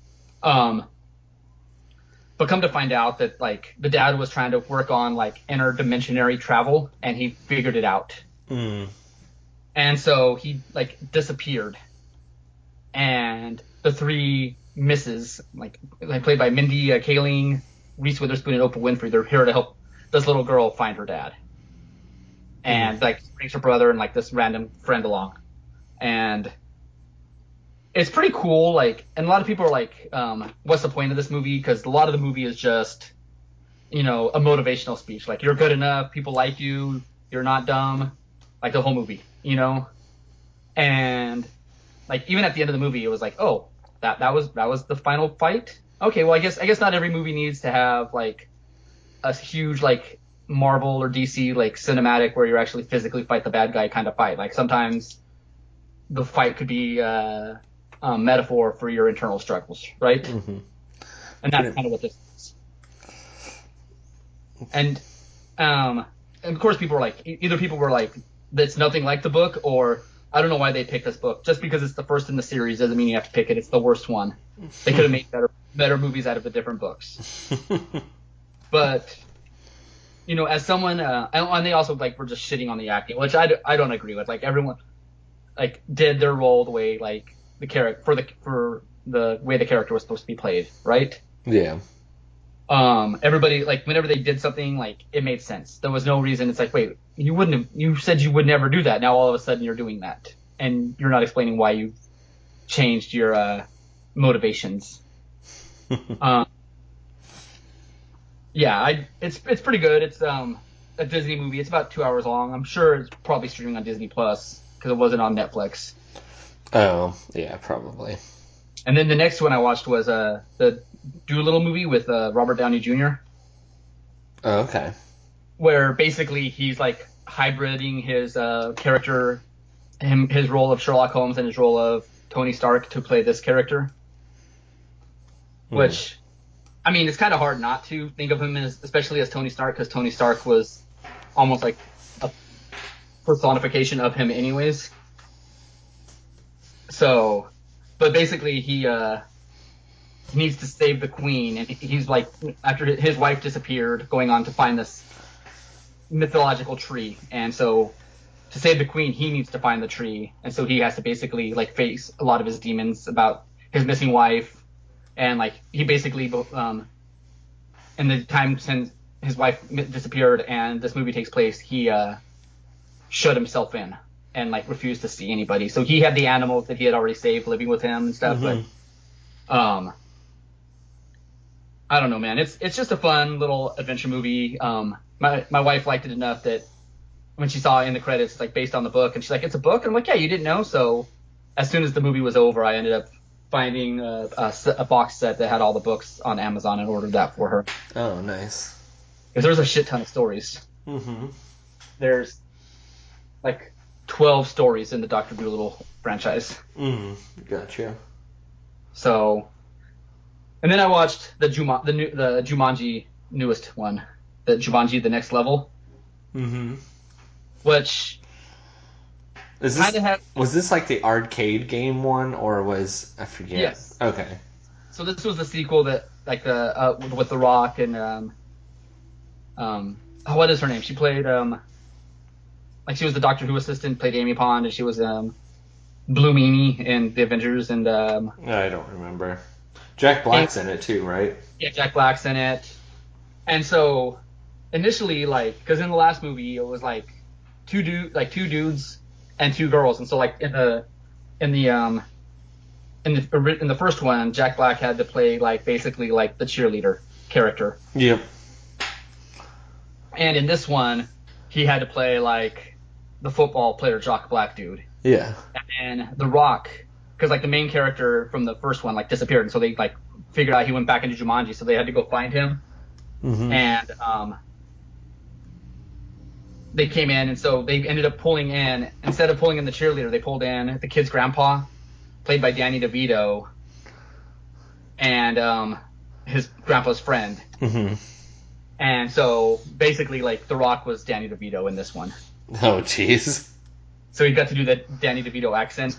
But come to find out that, like, the dad was trying to work on, like, interdimensionary travel, and he figured it out. Mm. And so he, like, disappeared. And the three misses, like played by Mindy Kaling, Reese Witherspoon, and Oprah Winfrey, they're here to help this little girl find her dad. And, like, brings her brother and, like, this random friend along. And it's pretty cool, like, and a lot of people are like, what's the point of this movie? Because a lot of the movie is just, you know, a motivational speech. Like, you're good enough, people like you, you're not dumb. Like, the whole movie, you know? And, like, even at the end of the movie, it was like, oh, that was the final fight? Okay, well, I guess not every movie needs to have, like, a huge, like, Marvel or DC, like, cinematic where you actually physically fight the bad guy kind of fight. Like, sometimes the fight could be a metaphor for your internal struggles, right? Mm-hmm. And that's kind of what this is. And of course, people were like, either people were like, that's nothing like the book, or I don't know why they picked this book. Just because it's the first in the series doesn't mean you have to pick it. It's the worst one. They could have made better movies out of the different books. But, you know, as someone, and they also, like, were just shitting on the acting, which I don't agree with. Like, everyone, like, did their role the way, like, the character, for the way the character was supposed to be played, right? Yeah. Everybody, like, whenever they did something, like, it made sense. There was no reason. It's like, wait, you said you would never do that. Now all of a sudden you're doing that. And you're not explaining why you changed your, motivations. Yeah, it's pretty good. It's, a Disney movie. It's about 2 hours long. I'm sure it's probably streaming on Disney Plus because it wasn't on Netflix. Oh, yeah, probably. And then the next one I watched was, the Doolittle movie with, Robert Downey Jr. Oh, okay. Where basically he's, like, hybriding his character, his role of Sherlock Holmes and his role of Tony Stark to play this character. Which, I mean, it's kind of hard not to think of him as, especially as Tony Stark, because Tony Stark was almost like a personification of him anyways. So, but basically he needs to save the queen, and he's, like, after his wife disappeared, going on to find this mythological tree, and so to save the queen, he needs to find the tree, and so he has to basically, like, face a lot of his demons about his missing wife, and, like, he basically, in the time since his wife disappeared and this movie takes place, he shut himself in and, like, refused to see anybody. So he had the animals that he had already saved living with him and stuff, but I don't know, man. It's just a fun little adventure movie. My wife liked it enough that when she saw in the credits, like, based on the book, and she's like, it's a book? And I'm like, yeah, you didn't know? So as soon as the movie was over, I ended up finding a box set that had all the books on Amazon and ordered that for her. Oh, nice. Because there's a shit ton of stories. Mm-hmm. There's, like, 12 stories in the Dr. Dolittle franchise. Gotcha. So, and then I watched the Jumanji newest one, the Jumanji The Next Level. Mm-hmm. Which was this like the arcade game one, or was, I forget? Yes. Okay. So this was the sequel that, like, with The Rock and what is her name? She played like, she was the Doctor Who assistant, played Amy Pond, and she was Blue Meanie in The Avengers, and I don't remember. Jack Black's in it too, right? Yeah, Jack Black's in it. And so initially, like, because in the last movie it was like two dudes and two girls, and so, like, in the first one, Jack Black had to play, like, basically like the cheerleader character. Yep. And in this one, he had to play, like, the football player Jock Black dude. Yeah. And The Rock, because, like, the main character from the first one, like, disappeared, and so they, like, figured out he went back into Jumanji, so they had to go find him. Mm-hmm. And they came in, and so they ended up pulling in, instead of pulling in the cheerleader, they pulled in the kid's grandpa, played by Danny DeVito. and his grandpa's friend. Mm-hmm. And so basically, like, The Rock was Danny DeVito in this one. Oh, jeez. So he got to do that Danny DeVito accent.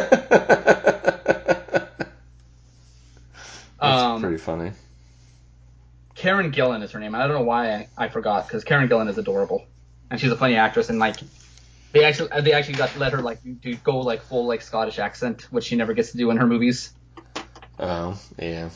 That's pretty funny. Karen Gillan is her name. I don't know why I forgot, because Karen Gillan is adorable, and she's a funny actress. And like, they actually got to let her like do go like full like Scottish accent, which she never gets to do in her movies. Oh, yeah.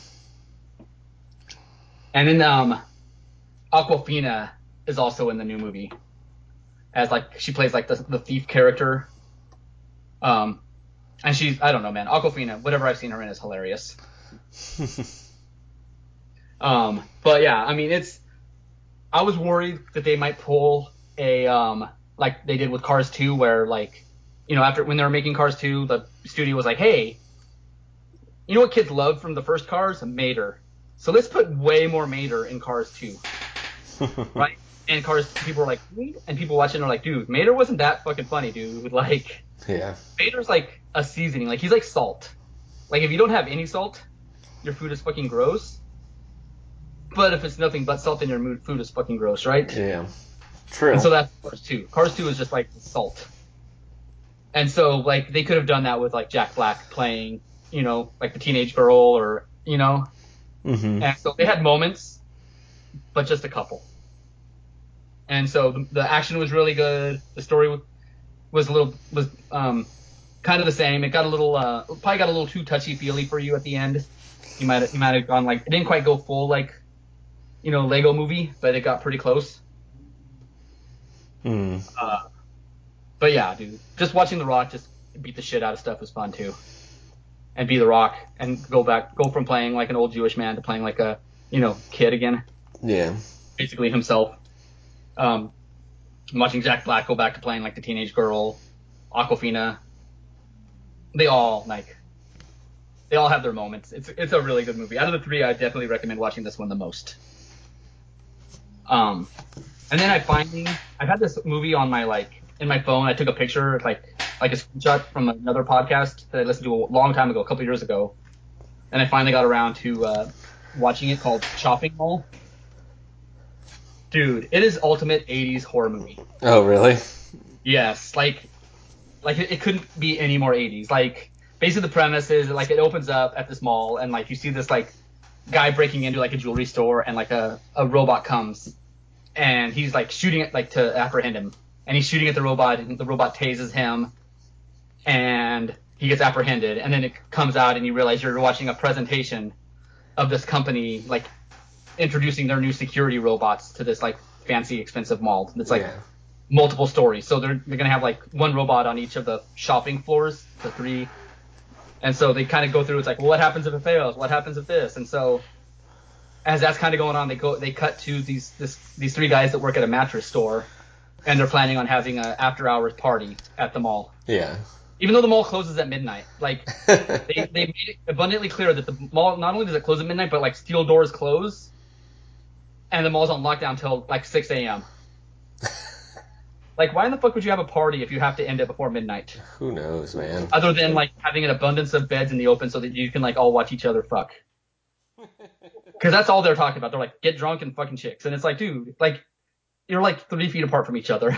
And then Aquafina is also in the new movie, as like she plays like the thief character. And I don't know, man. Aquafina, whatever I've seen her in is hilarious. But yeah, I mean, I was worried that they might pull a like they did with Cars 2, where like, after when they were making Cars 2, the studio was like, hey, you know what kids loved from the first Cars? Mater. So let's put way more Mater in Cars 2, right? And people were like, "What?" And people watching are like, dude, Mater wasn't that fucking funny, dude. Like, Yeah. Mater's like a seasoning. Like, he's like salt. Like, if you don't have any salt, your food is fucking gross. But if it's nothing but salt, then your food is fucking gross, right? Yeah. True. And so that's Cars 2. Cars 2 is just like salt. And so, like, they could have done that with like Jack Black playing, like the teenage girl, or, Mm-hmm. And so they had moments, but just a couple. And so the action was really good. The story was kind of the same. It got a little probably got a little too touchy feely for you at the end. You might have gone like, it didn't quite go full like, Lego movie, but it got pretty close. Mm. But yeah, dude, just watching The Rock just beat the shit out of stuff was fun too. And be The Rock and go from playing like an old Jewish man to playing like a, kid again. Yeah. Basically himself. Watching Jack Black go back to playing like the teenage girl, Aquafina. They all have their moments. It's a really good movie. Out of the three, I definitely recommend watching this one the most. And then I've had this movie on my in my phone. I took a picture like a screenshot from another podcast that I listened to a long time ago, a couple years ago, and I finally got around to watching it, called Chopping Mall. Dude, it is ultimate 80s horror movie. Oh, really? Yes, it couldn't be any more 80s. Like, basically the premise is like it opens up at this mall, and like you see this like guy breaking into like a jewelry store, and like a robot comes, and he's like shooting it like to apprehend him, and he's shooting at the robot, and the robot tases him, and he gets apprehended, and then it comes out and you realize you're watching a presentation of this company like introducing their new security robots to this like fancy expensive mall. It's like multiple stories. So they're going to have like one robot on each of the shopping floors, the three. And so they kind of go through, it's like, well, what happens if it fails? What happens if this? And so as that's kind of going on, they cut to these three guys that work at a mattress store, and they're planning on having an after hours party at the mall. Yeah. Even though the mall closes at midnight. Like, they made it abundantly clear that the mall, not only does it close at midnight, but like steel doors close, and the mall's on lockdown till like 6 a.m. Like, why in the fuck would you have a party if you have to end it before midnight? Who knows, man? Other than like having an abundance of beds in the open so that you can like all watch each other fuck. Because that's all they're talking about. They're like, get drunk and fucking chicks. And it's like, dude, like, you're like 3 feet apart from each other.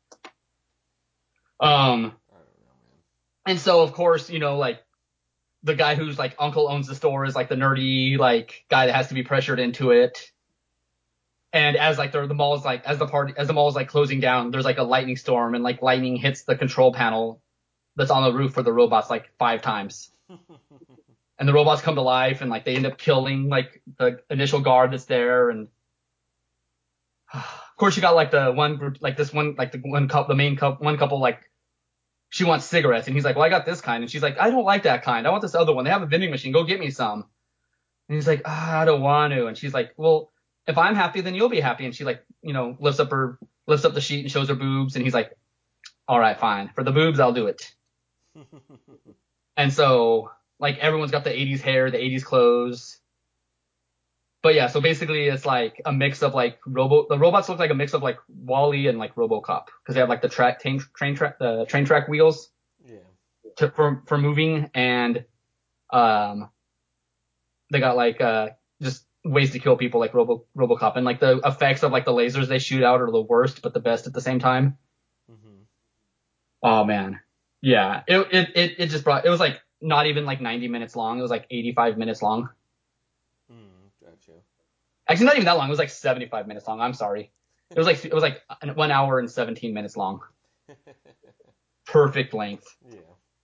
And so of course, like, the guy who's like uncle owns the store is like the nerdy like guy that has to be pressured into it. And as like the mall is like, as the mall is like closing down, there's like a lightning storm, and like lightning hits the control panel that's on the roof for the robots like 5 times. And the robots come to life, and like they end up killing like the initial guard that's there. And of course you got like the one group, like this one, like one couple, like, she wants cigarettes, and he's like, well, I got this kind. And she's like, I don't like that kind. I want this other one. They have a vending machine. Go get me some. And he's like, I don't want to. And she's like, well, if I'm happy, then you'll be happy. And she like, lifts up the sheet and shows her boobs. And he's like, all right, fine. For the boobs, I'll do it. And so like everyone's got the 80s hair, the 80s clothes. But yeah, so basically it's like a mix of like the robots look like a mix of like Wall-E and like RoboCop, because they have like the train track wheels. Yeah. For moving, and They got like just ways to kill people like RoboCop, and like the effects of like the lasers they shoot out are the worst but the best at the same time. Mm-hmm. Oh man, yeah. It just brought. It was like not even like 90 minutes long. It was like 85 minutes long. Gotcha. Actually, not even that long. It was like 75 minutes long. I'm sorry. It was like 1 hour and 17 minutes long. Perfect length. Yeah.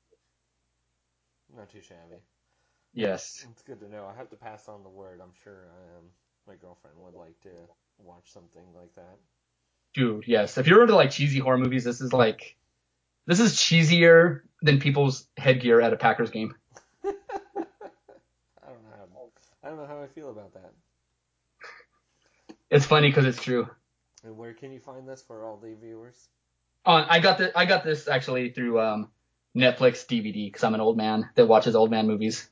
Not too shabby. Yes. It's good to know. I have to pass on the word. I'm sure my girlfriend would like to watch something like that. Dude, yes. If you're into like cheesy horror movies, this is cheesier than people's headgear at a Packers game. I don't know how I feel about that. It's funny because it's true. And where can you find this for all the viewers? I got this actually through Netflix DVD because I'm an old man that watches old man movies.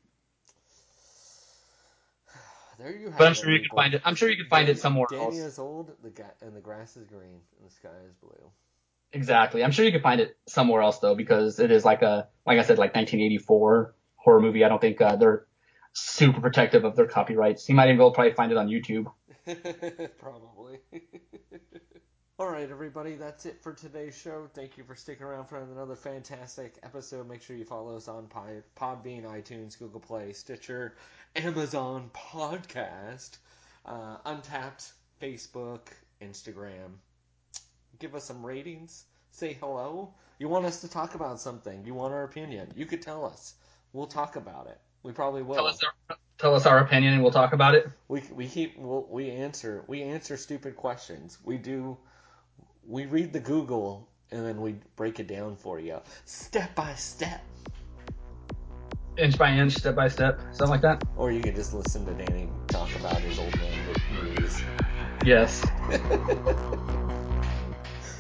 There you have But I'm it, sure you can people. find it. I'm sure you can find it somewhere Danny else. is old, and the grass is green, and the sky is blue. Exactly. I'm sure you can find it somewhere else though, because it is like I said, like 1984 horror movie. I don't think they're super protective of their copyrights. You might even be able to probably find it on YouTube. Probably. All right, everybody, that's it for today's show. Thank you for sticking around for another fantastic episode. Make sure you follow us on Podbean, iTunes, Google Play, Stitcher, Amazon Podcast, Untapped, Facebook, Instagram. Give us some ratings. Say hello. You want us to talk about something. You want our opinion. You could tell us. We'll talk about it. We probably will. Tell us our opinion and we'll talk about it. We answer stupid questions. We read the Google and then we break it down for you step by step. Inch by inch, step by step, something like that. Or you can just listen to Danny talk about his old man movies. Yes.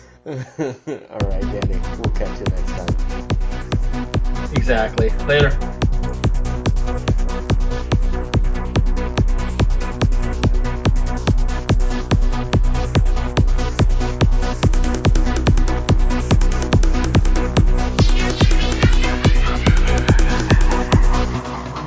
All right, Danny. We'll catch you next time. Exactly. Later.